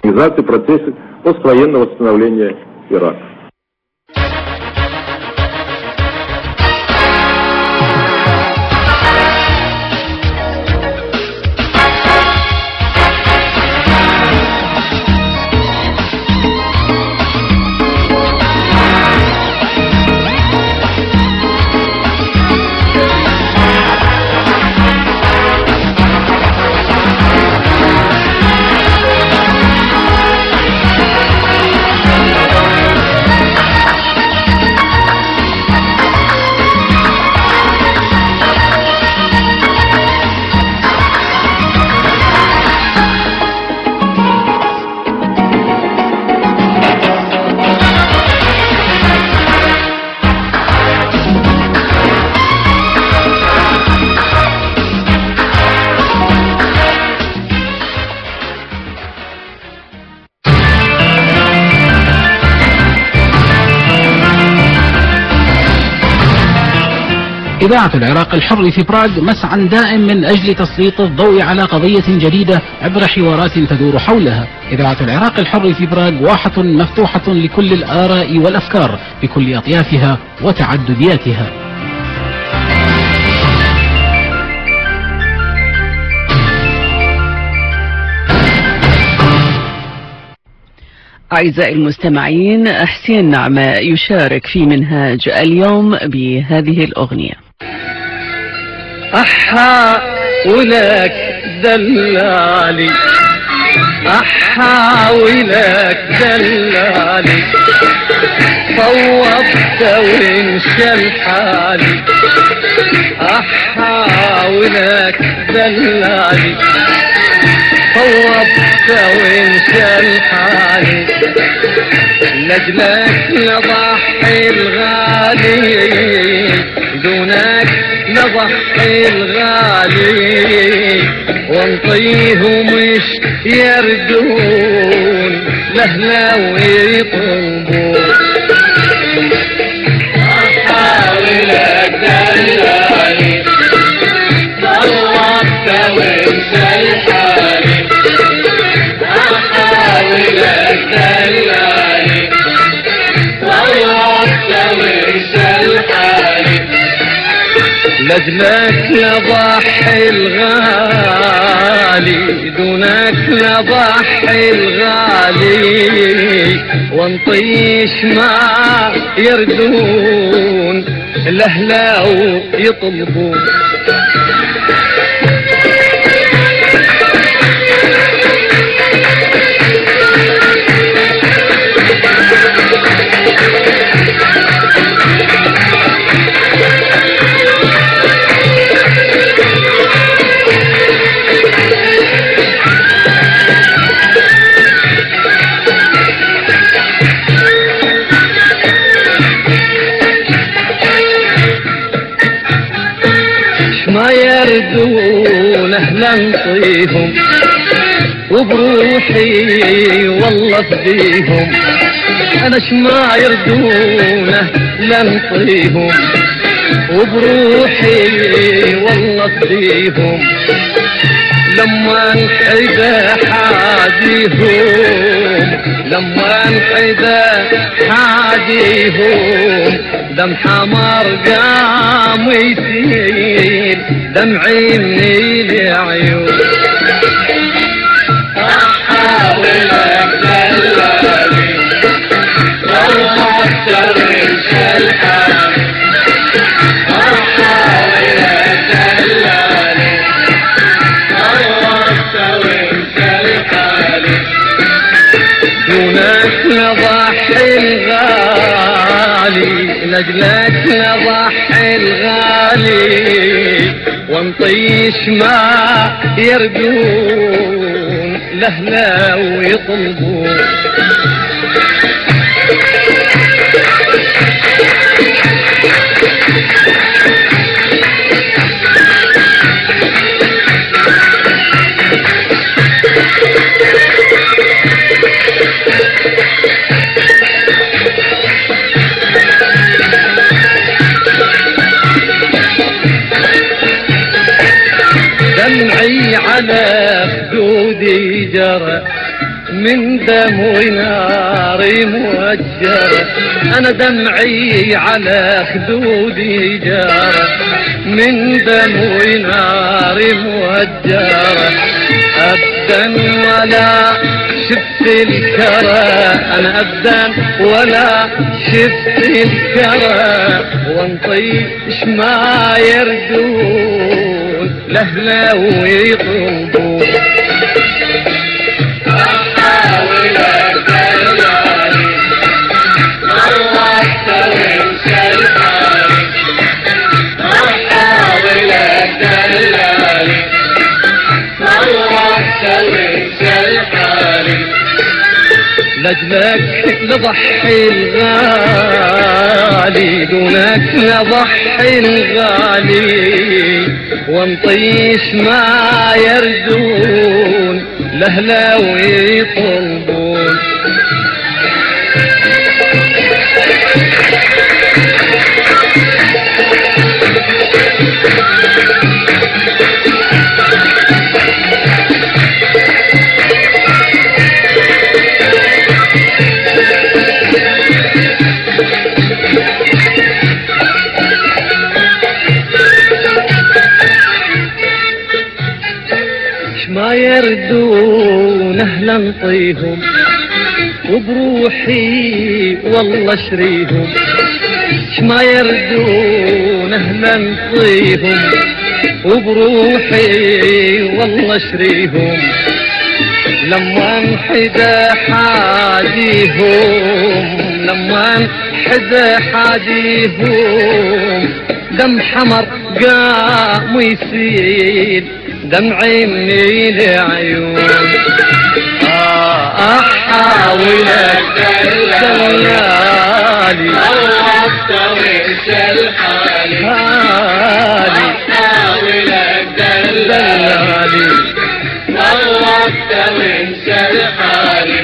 إذاعة العراق الحر في براغ مسعى دائم من أجل تسليط الضوء على قضية جديدة عبر حوارات تدور حولها. إذاعة العراق الحر في براغ واحة مفتوحة لكل الآراء والأفكار بكل أطيافها وتعددياتها. أعزائي المستمعين، حسين نعمة يشارك في منهاج اليوم بهذه الأغنية. أحاولك دلالي، أحاولك دلالي، صوبت وانشل حالي، أحاولك دلالي، صوبت وانشل حالي، لجلك نضحي الغالي، دونك نضحي الغالي، وانطيه مش يردون لهلا ويطلبون. أحاولك دلالي، صوبت وانشل حالي، أحاولك دلالي، صوبت وانشل حالي، لجلك نضحي الغالي، دونك نضحي الغالي ونطيش ما يردون الأهلا ويطلبون. ما يردون اهلا نطيهم وبروحي والله فديهم. انا شما يردون اهلا نطيهم وبروحي والله فديهم. لما انحدى حاديهم لما انحدى حاديهم دم حمر قام يسيل دمعي من العيون. احاول اتدلالي والله اكثر من شلحاني. احاول اتدلالي والله اكثر من شلحاني. دونك نضحي الغالي لجلك نضحي الغالي ونطيش ما يردون لهلا ويطلبون. دمعي على خدودي جرى من دم وناري موجرة. أنا دمعي على خدودي جرى من دم وناري موجرة. أبدا ولا شفت الكرى أنا أبدا ولا شفت الكرى وانطيش ما يردون لهلا ويطلبون. احاول اتدلالي والله اكثر من شلحاني. احاول اتدلالي والله اكثر من شلحاني. لجلك نضحي الغالي دونك نضحي الغالي ونطيش ما يردون لهلا ويطلبون. ما يردون اهلا نطيهم وبروحي والله اشريهم. ما يردون اهلا نطيهم وبروحي والله اشريهم. لما انحدى حاديهم لما انحدى حاديهم دم حمر قام يسيل دمعي من العيون. احاول اتدلالي والله اكثر من شلحاني. احاول اتدلالي والله اكثر من شلحاني.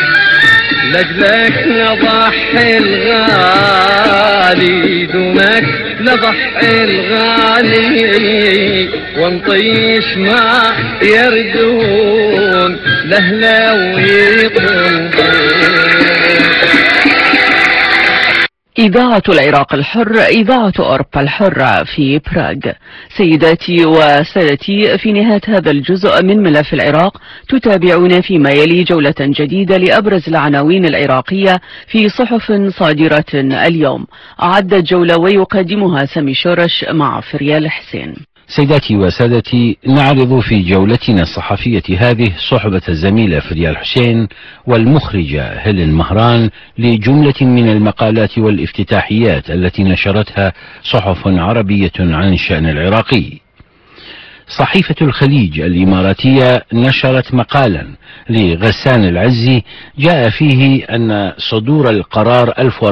لجلك نضحي الغالي دونك نضحي الغالي ونطيش ما يردون لهلا ويطلبون. إذاعة العراق الحر، إذاعة أوروبا الحرة في براغ. سيداتي وسادتي، في نهاية هذا الجزء من ملف العراق تتابعون فيما يلي جولة جديدة لأبرز العناوين العراقية في صحف صادرة اليوم. أعدت جولة ويقدمها سامي شورش مع فريال حسين. سيداتي وسادتي، نعرض في جولتنا الصحفية هذه صحبة الزميلة فريال حسين والمخرجة هيلين مهران لجملة من المقالات والافتتاحيات التي نشرتها صحف عربية عن الشأن العراقي. صحيفة الخليج الإماراتية نشرت مقالا لغسان العزي جاء فيه أن صدور القرار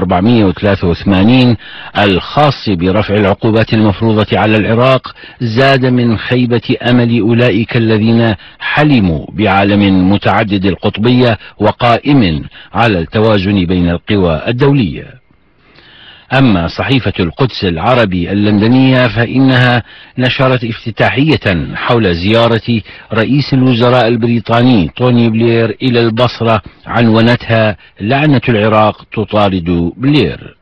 1483 الخاص برفع العقوبات المفروضة على العراق زاد من خيبة أمل أولئك الذين حلموا بعالم متعدد القطبية وقائم على التوازن بين القوى الدولية. أما صحيفة القدس العربي اللندنية فإنها نشرت افتتاحية حول زيارة رئيس الوزراء البريطاني توني بلير إلى البصرة عنونتها لعنة العراق تطارد بلير.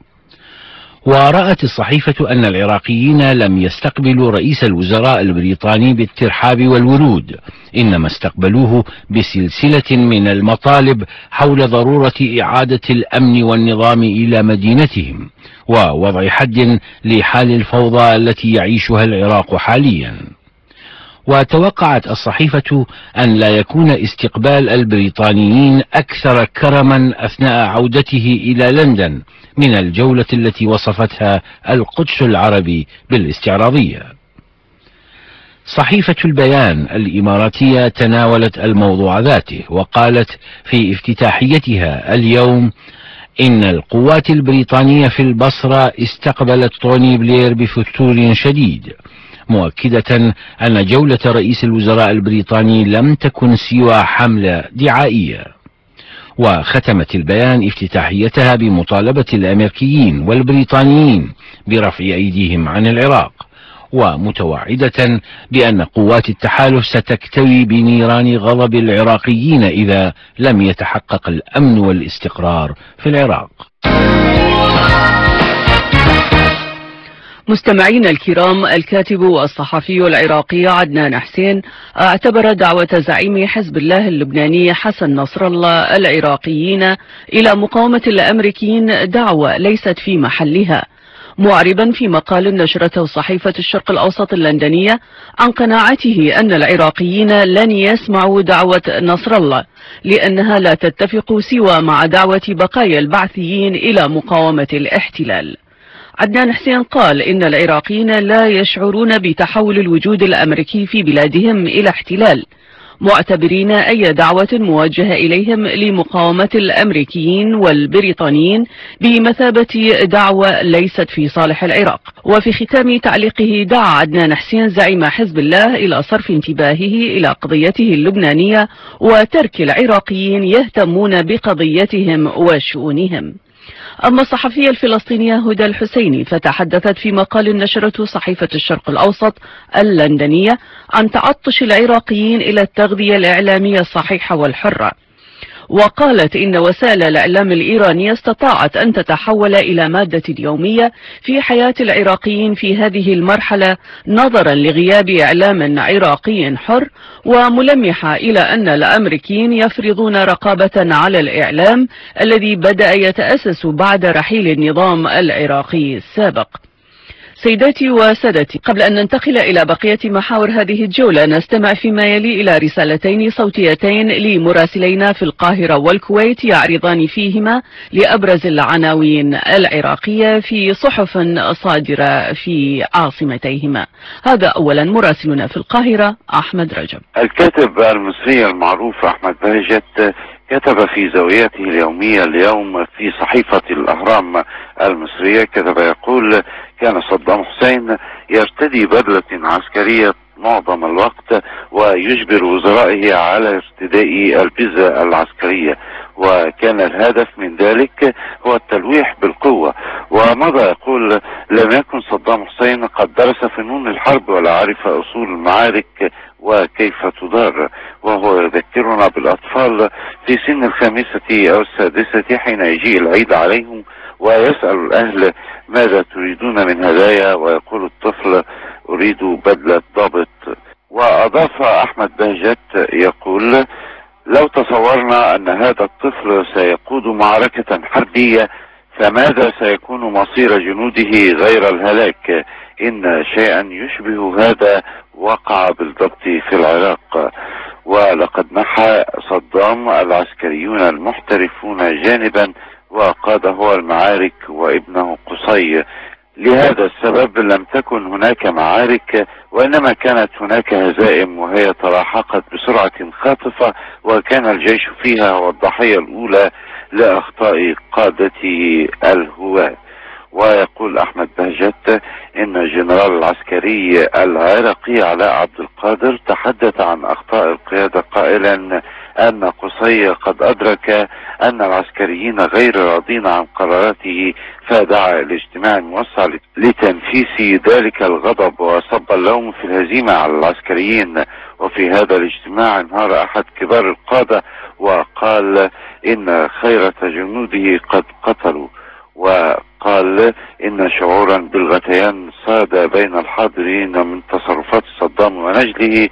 ورأت الصحيفة أن العراقيين لم يستقبلوا رئيس الوزراء البريطاني بالترحاب والورود، إنما استقبلوه بسلسلة من المطالب حول ضرورة إعادة الأمن والنظام إلى مدينتهم ووضع حد لحال الفوضى التي يعيشها العراق حاليا. وتوقعت الصحيفة أن لا يكون استقبال البريطانيين أكثر كرما أثناء عودته إلى لندن من الجولة التي وصفتها القدس العربي بالاستعراضية. صحيفة البيان الإماراتية تناولت الموضوع ذاته وقالت في افتتاحيتها اليوم إن القوات البريطانية في البصرة استقبلت توني بلير بفتور شديد، مؤكدة أن جولة رئيس الوزراء البريطاني لم تكن سوى حملة دعائية. وختمت البيان افتتاحيتها بمطالبة الأمريكيين والبريطانيين برفع أيديهم عن العراق، ومتوعدة بأن قوات التحالف ستكتوي بنيران غضب العراقيين إذا لم يتحقق الأمن والاستقرار في العراق. مستمعين الكرام، الكاتب والصحفي العراقي عدنان حسين اعتبر دعوة زعيم حزب الله اللبناني حسن نصر الله العراقيين إلى مقاومة الأمريكيين دعوة ليست في محلها، معربا في مقال نشرته صحيفة الشرق الأوسط اللندنية عن قناعته أن العراقيين لن يسمعوا دعوة نصر الله لأنها لا تتفق سوى مع دعوة بقايا البعثيين إلى مقاومة الاحتلال. عدنان حسين قال إن العراقيين لا يشعرون بتحول الوجود الأمريكي في بلادهم إلى احتلال، معتبرين أي دعوة موجهة إليهم لمقاومة الأمريكيين والبريطانيين بمثابة دعوة ليست في صالح العراق. وفي ختام تعليقه دعا عدنان حسين زعيم حزب الله إلى صرف انتباهه إلى قضيته اللبنانية وترك العراقيين يهتمون بقضيتهم وشؤونهم. أما الصحفية الفلسطينية هدى الحسيني فتحدثت في مقال نشرته صحيفة الشرق الأوسط اللندنية عن تعطش العراقيين إلى التغذية الإعلامية الصحيحة والحرة، وقالت إن وسائل الإعلام الإيرانية استطاعت أن تتحول إلى مادة يومية في حياة العراقيين في هذه المرحلة نظرا لغياب إعلام عراقي حر، وملمحة إلى أن الأمريكيين يفرضون رقابة على الإعلام الذي بدأ يتأسس بعد رحيل النظام العراقي السابق. سيداتي وسادتي، قبل أن ننتقل إلى بقية محاور هذه الجولة نستمع فيما يلي إلى رسالتين صوتيتين لمراسلينا في القاهرة والكويت يعرضان فيهما لأبرز العناوين العراقية في صحف صادرة في عاصمتيهما. هذا أولا مراسلنا في القاهرة أحمد رجب. الكاتب المصري المعروف أحمد بهجت كتب في زاويته اليومية اليوم في صحيفة الأهرام المصرية، كتب يقول: كان صدام حسين يرتدي بدلة عسكرية معظم الوقت ويجبر وزرائه على ارتداء البزة العسكرية، وكان الهدف من ذلك هو التلويح بالقوة. وماذا يقول: لم يكن صدام حسين قد درس فنون الحرب ولا عرف أصول المعارك وكيف تدار، وهو يذكرنا بالأطفال في سن 5 أو 6 حين يجيء العيد عليهم ويسأل الأهل ماذا تريدون من هدايا، ويقول الطفل أريد بدلة ضابط. وأضاف أحمد بهجت يقول لو تصورنا أن هذا الطفل سيقود معركة حربية فماذا سيكون مصير جنوده غير الهلاك؟ إن شيئا يشبه هذا وقع بالضبط في العراق، ولقد نحى صدام العسكريون المحترفون جانبا وقاد هو المعارك وابنه قصي. لهذا السبب لم تكن هناك معارك، وإنما كانت هناك هزائم وهي تلاحقت بسرعة خاطفة، وكان الجيش فيها هو الضحية الأولى لأخطاء قادته الهواة. ويقول أحمد بهجت إن الجنرال العسكري العراقي علاء عبد القادر تحدث عن أخطاء القيادة قائلا أن قصي قد أدرك أن العسكريين غير راضين عن قراراته، فدعا الاجتماع الموسع لتنفيس ذلك الغضب وصب اللوم في الهزيمة على العسكريين. وفي هذا الاجتماع انهار أحد كبار القادة وقال إن خيرة جنوده قد قتلوا، وقال إن شعورا بالغثيان صاد بين الحاضرين من تصرفات صدام ونجله،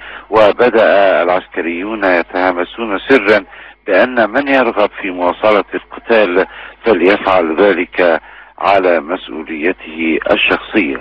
وبدأ العسكريون يتهامسون سرا بأن من يرغب في مواصلة القتال فليفعل ذلك على مسؤوليته الشخصية.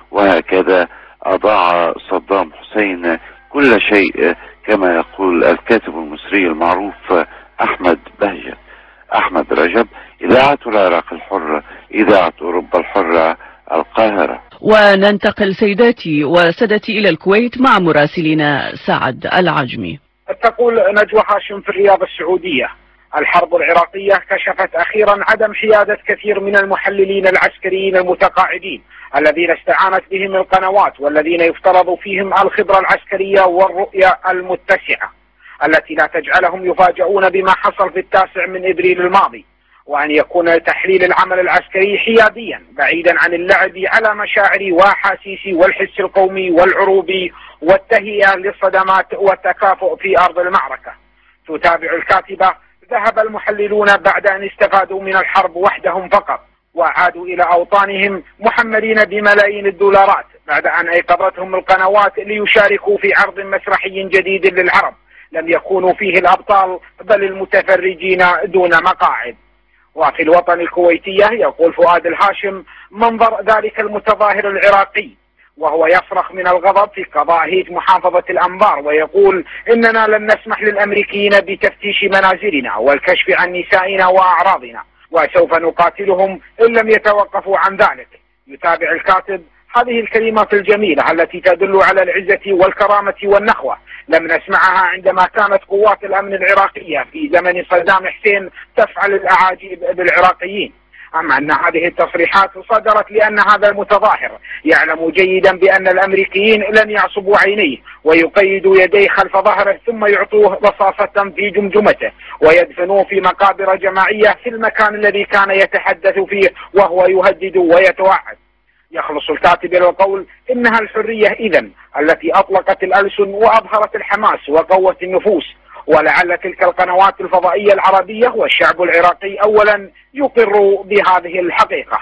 وهكذا أضاع صدام حسين كل شيء كما يقول الكاتب المصري المعروف أحمد بهجت. أحمد رجب، إذاعة العراق الحر، إذاعة أوروبا الحرة، القاهرة. وننتقل سيداتي وسادتي إلى الكويت مع مراسلنا سعد العجمي. تقول نجوى هاشم في الرياض السعودية: الحرب العراقية كشفت أخيرا عدم حيادة كثير من المحللين العسكريين المتقاعدين الذين استعانت بهم القنوات، والذين يفترض فيهم الخبرة العسكرية والرؤية المتسعة التي لا تجعلهم يفاجؤون بما حصل في 9 إبريل الماضي، وأن يكون تحليل العمل العسكري حياديا بعيدا عن اللعب على مشاعر وأحاسيس والحس القومي والعروبي والتهيئة للصدمات والتكافؤ في أرض المعركة. تتابع الكاتبة: ذهب المحللون بعد أن استفادوا من الحرب وحدهم فقط، وعادوا إلى أوطانهم محملين بملايين الدولارات بعد أن أيقظتهم القنوات ليشاركوا في عرض مسرحي جديد للعرب لم يكونوا فيه الأبطال بل المتفرجين دون مقاعد. وفي الوطن الكويتية يقول فؤاد الهاشم: منظر ذلك المتظاهر العراقي وهو يصرخ من الغضب في قضاء هيئة محافظة الأنبار ويقول: إننا لن نسمح للأمريكيين بتفتيش منازلنا والكشف عن نسائنا وأعراضنا، وسوف نقاتلهم إن لم يتوقفوا عن ذلك. يتابع الكاتب: هذه الكلمات الجميلة التي تدل على العزة والكرامة والنخوة لم نسمعها عندما كانت قوات الأمن العراقية في زمن صدام حسين تفعل الأعاجيب بالعراقيين. أما أن هذه التصريحات صدرت لأن هذا المتظاهر يعلم جيدا بأن الأمريكيين لن يعصبوا عينيه ويقيدوا يديه خلف ظهره ثم يعطوه رصاصة في جمجمته ويدفنوه في مقابر جماعية في المكان الذي كان يتحدث فيه وهو يهدد ويتوعد. يخلص الكاتب بالقول: إنها الحرية إذن التي أطلقت الألسن وأظهرت الحماس وقوت النفوس، ولعل تلك القنوات الفضائية العربية والشعب العراقي أولا يقر بهذه الحقيقة.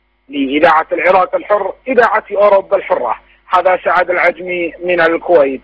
لإذاعة العراق الحر، إذاعة أوروبا الحرة، هذا سعد العجمي من الكويت.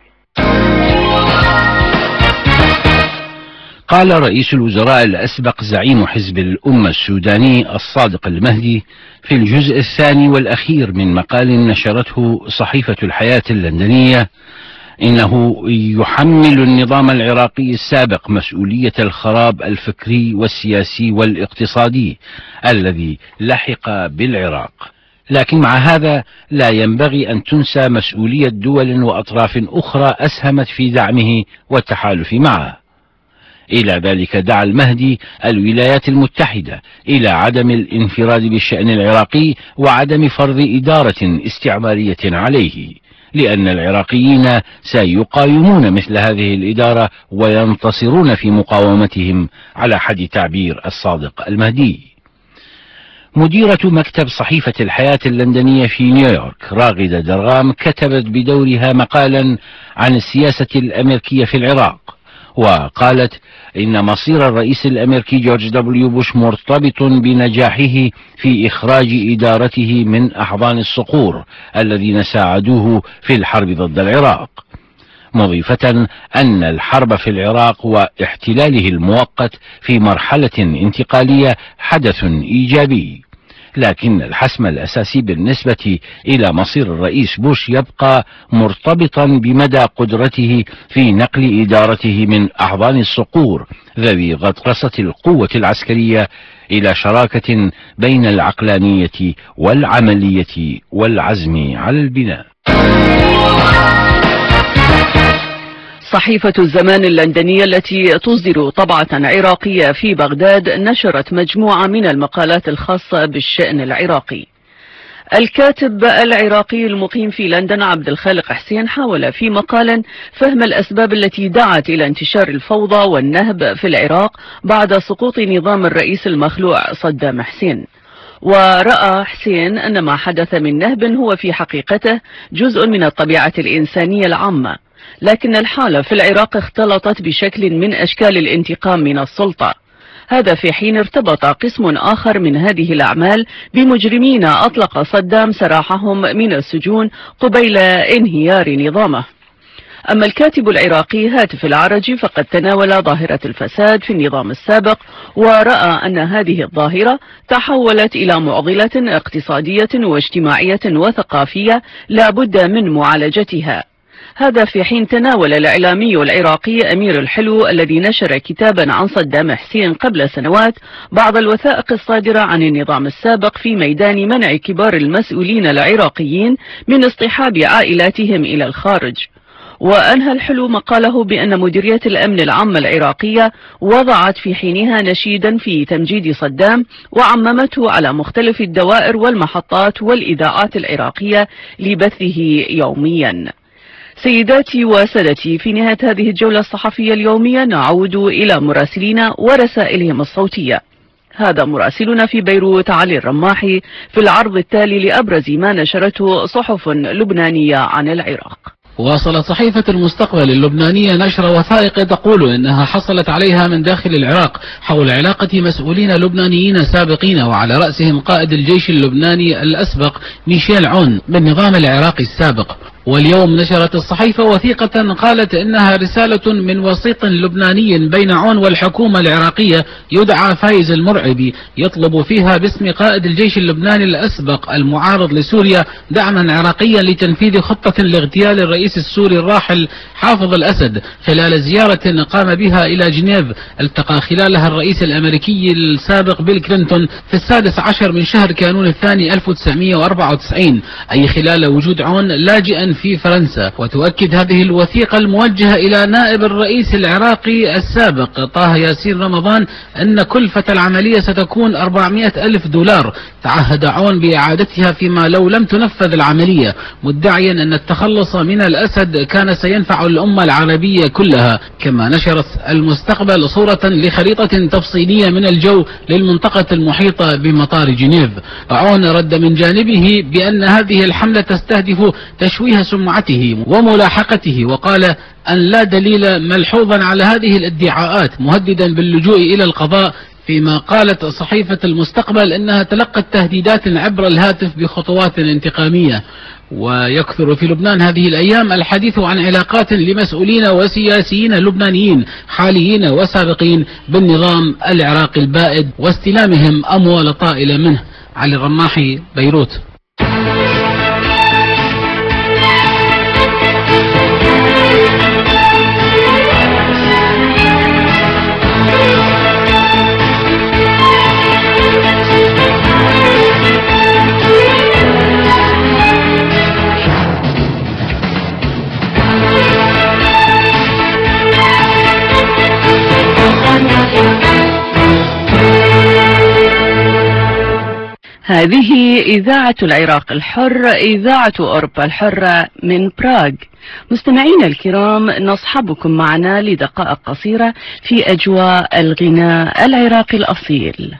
قال رئيس الوزراء الأسبق زعيم حزب الأمة السوداني الصادق المهدي في الجزء الثاني والأخير من مقال نشرته صحيفة الحياة اللندنية إنه يحمل النظام العراقي السابق مسؤولية الخراب الفكري والسياسي والاقتصادي الذي لحق بالعراق، لكن مع هذا لا ينبغي أن تنسى مسؤولية دول وأطراف أخرى أسهمت في دعمه والتحالف معه. إلى ذلك دعا المهدي الولايات المتحدة إلى عدم الانفراد بالشأن العراقي وعدم فرض إدارة استعمارية عليه، لأن العراقيين سيقاومون مثل هذه الإدارة وينتصرون في مقاومتهم على حد تعبير الصادق المهدي. مديرة مكتب صحيفة الحياة اللندنية في نيويورك راغدة درغام كتبت بدورها مقالا عن السياسة الأمريكية في العراق، وقالت إن مصير الرئيس الأمريكي جورج دبليو بوش مرتبط بنجاحه في إخراج إدارته من أحضان الصقور الذين ساعدوه في الحرب ضد العراق، مضيفة أن الحرب في العراق واحتلاله المؤقت في مرحلة انتقالية حدث إيجابي، لكن الحسم الأساسي بالنسبة إلى مصير الرئيس بوش يبقى مرتبطا بمدى قدرته في نقل إدارته من أحضان الصقور ذوي غطرسة القوة العسكرية إلى شراكة بين العقلانية والعملية والعزم على البناء. صحيفة الزمان اللندنية التي تصدر طبعة عراقية في بغداد نشرت مجموعة من المقالات الخاصة بالشأن العراقي. الكاتب العراقي المقيم في لندن عبد الخالق حسين حاول في مقال فهم الأسباب التي دعت إلى انتشار الفوضى والنهب في العراق بعد سقوط نظام الرئيس المخلوع صدام حسين. ورأى حسين أن ما حدث من نهب هو في حقيقته جزء من الطبيعة الإنسانية العامة، لكن الحالة في العراق اختلطت بشكل من أشكال الانتقام من السلطة، هذا في حين ارتبط قسم آخر من هذه الأعمال بمجرمين أطلق صدام سراحهم من السجون قبيل انهيار نظامه. أما الكاتب العراقي هاتف العرجي فقد تناول ظاهرة الفساد في النظام السابق، ورأى أن هذه الظاهرة تحولت إلى معضلة اقتصادية واجتماعية وثقافية لا بد من معالجتها، هذا في حين تناول الإعلامي العراقي أمير الحلو الذي نشر كتابا عن صدام حسين قبل سنوات بعض الوثائق الصادرة عن النظام السابق في ميدان منع كبار المسؤولين العراقيين من اصطحاب عائلاتهم إلى الخارج. وأنهى الحلو مقاله بأن مديرية الأمن العام العراقية وضعت في حينها نشيدا في تمجيد صدام وعممته على مختلف الدوائر والمحطات والإذاعات العراقية لبثه يوميا. سيداتي وسادتي، في نهاية هذه الجولة الصحفية اليومية نعود إلى مراسلينا ورسائلهم الصوتية. هذا مراسلنا في بيروت علي الرماحي في العرض التالي لأبرز ما نشرته صحف لبنانية عن العراق. واصلت صحيفة المستقبل اللبنانية نشر وثائق تقول إنها حصلت عليها من داخل العراق حول علاقة مسؤولين لبنانيين سابقين وعلى رأسهم قائد الجيش اللبناني الأسبق ميشيل عون بالنظام العراقي السابق. واليوم نشرت الصحيفة وثيقة قالت إنها رسالة من وسيط لبناني بين عون والحكومة العراقية يدعى فايز المرعبي، يطلب فيها باسم قائد الجيش اللبناني الأسبق المعارض لسوريا دعما عراقيا لتنفيذ خطة لاغتيال الرئيس السوري الراحل حافظ الأسد خلال زيارة قام بها إلى جنيف التقى خلالها الرئيس الأمريكي السابق بيل كلينتون في 16 من شهر كانون الثاني 1994، أي خلال وجود عون لاجئا في فرنسا. وتؤكد هذه الوثيقة الموجهة إلى نائب الرئيس العراقي السابق طه ياسين رمضان أن كلفة العملية ستكون 400,000 دولار، تعهد عون بإعادتها فيما لو لم تنفذ العملية، مدعيا أن التخلص من الأسد كان سينفع الأمة العربية كلها. كما نشرت المستقبل صورة لخريطة تفصيلية من الجو للمنطقة المحيطة بمطار جنيف. عون رد من جانبه بأن هذه الحملة تستهدف تشويه سمعته وملاحقته، وقال أن لا دليل ملحوظا على هذه الادعاءات، مهددا باللجوء إلى القضاء. فيما قالت صحيفة المستقبل إنها تلقت تهديدات عبر الهاتف بخطوات انتقامية. ويكثر في لبنان هذه الأيام الحديث عن علاقات لمسؤولين وسياسيين لبنانيين حاليين وسابقين بالنظام العراقي البائد واستلامهم أموال طائلة منه. علي الرماحي، بيروت. هذه إذاعة العراق الحر، إذاعة أوروبا الحرة من براغ. مستمعين الكرام، نصحبكم معنا لدقائق قصيرة في أجواء الغناء العراقي الأصيل.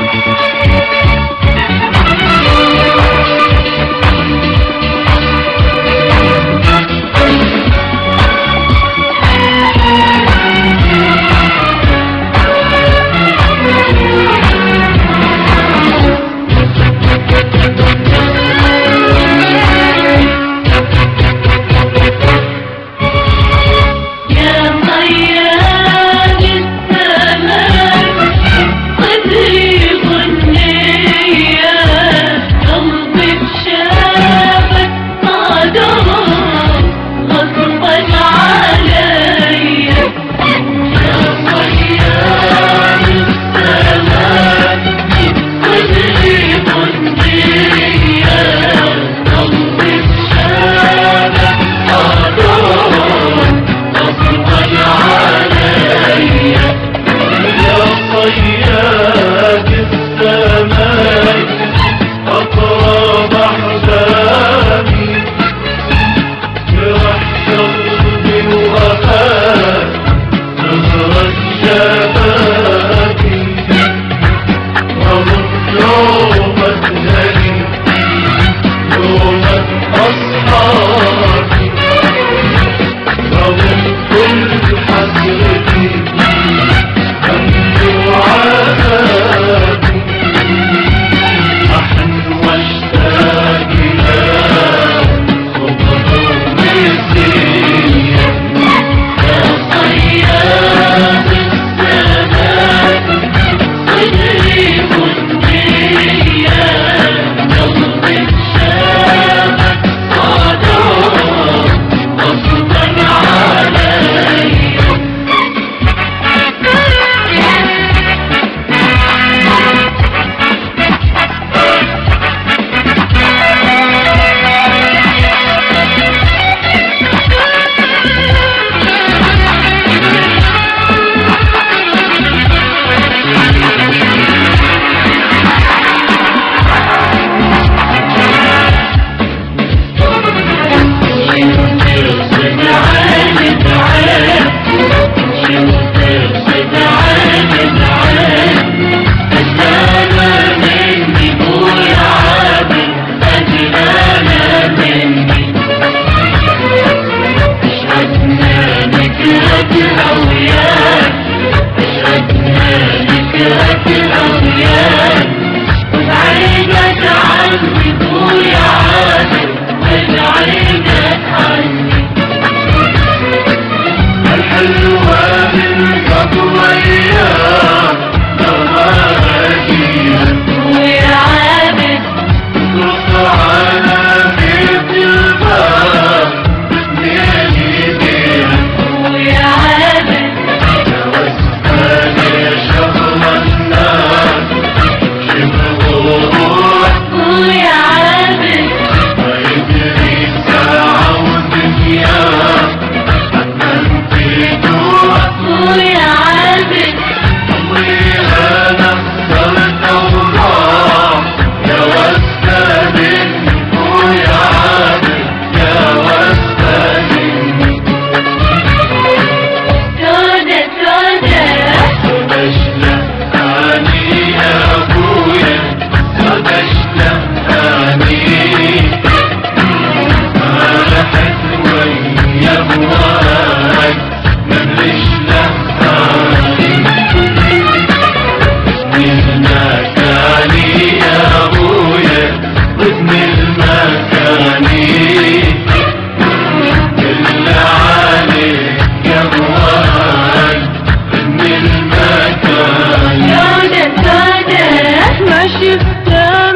شفتها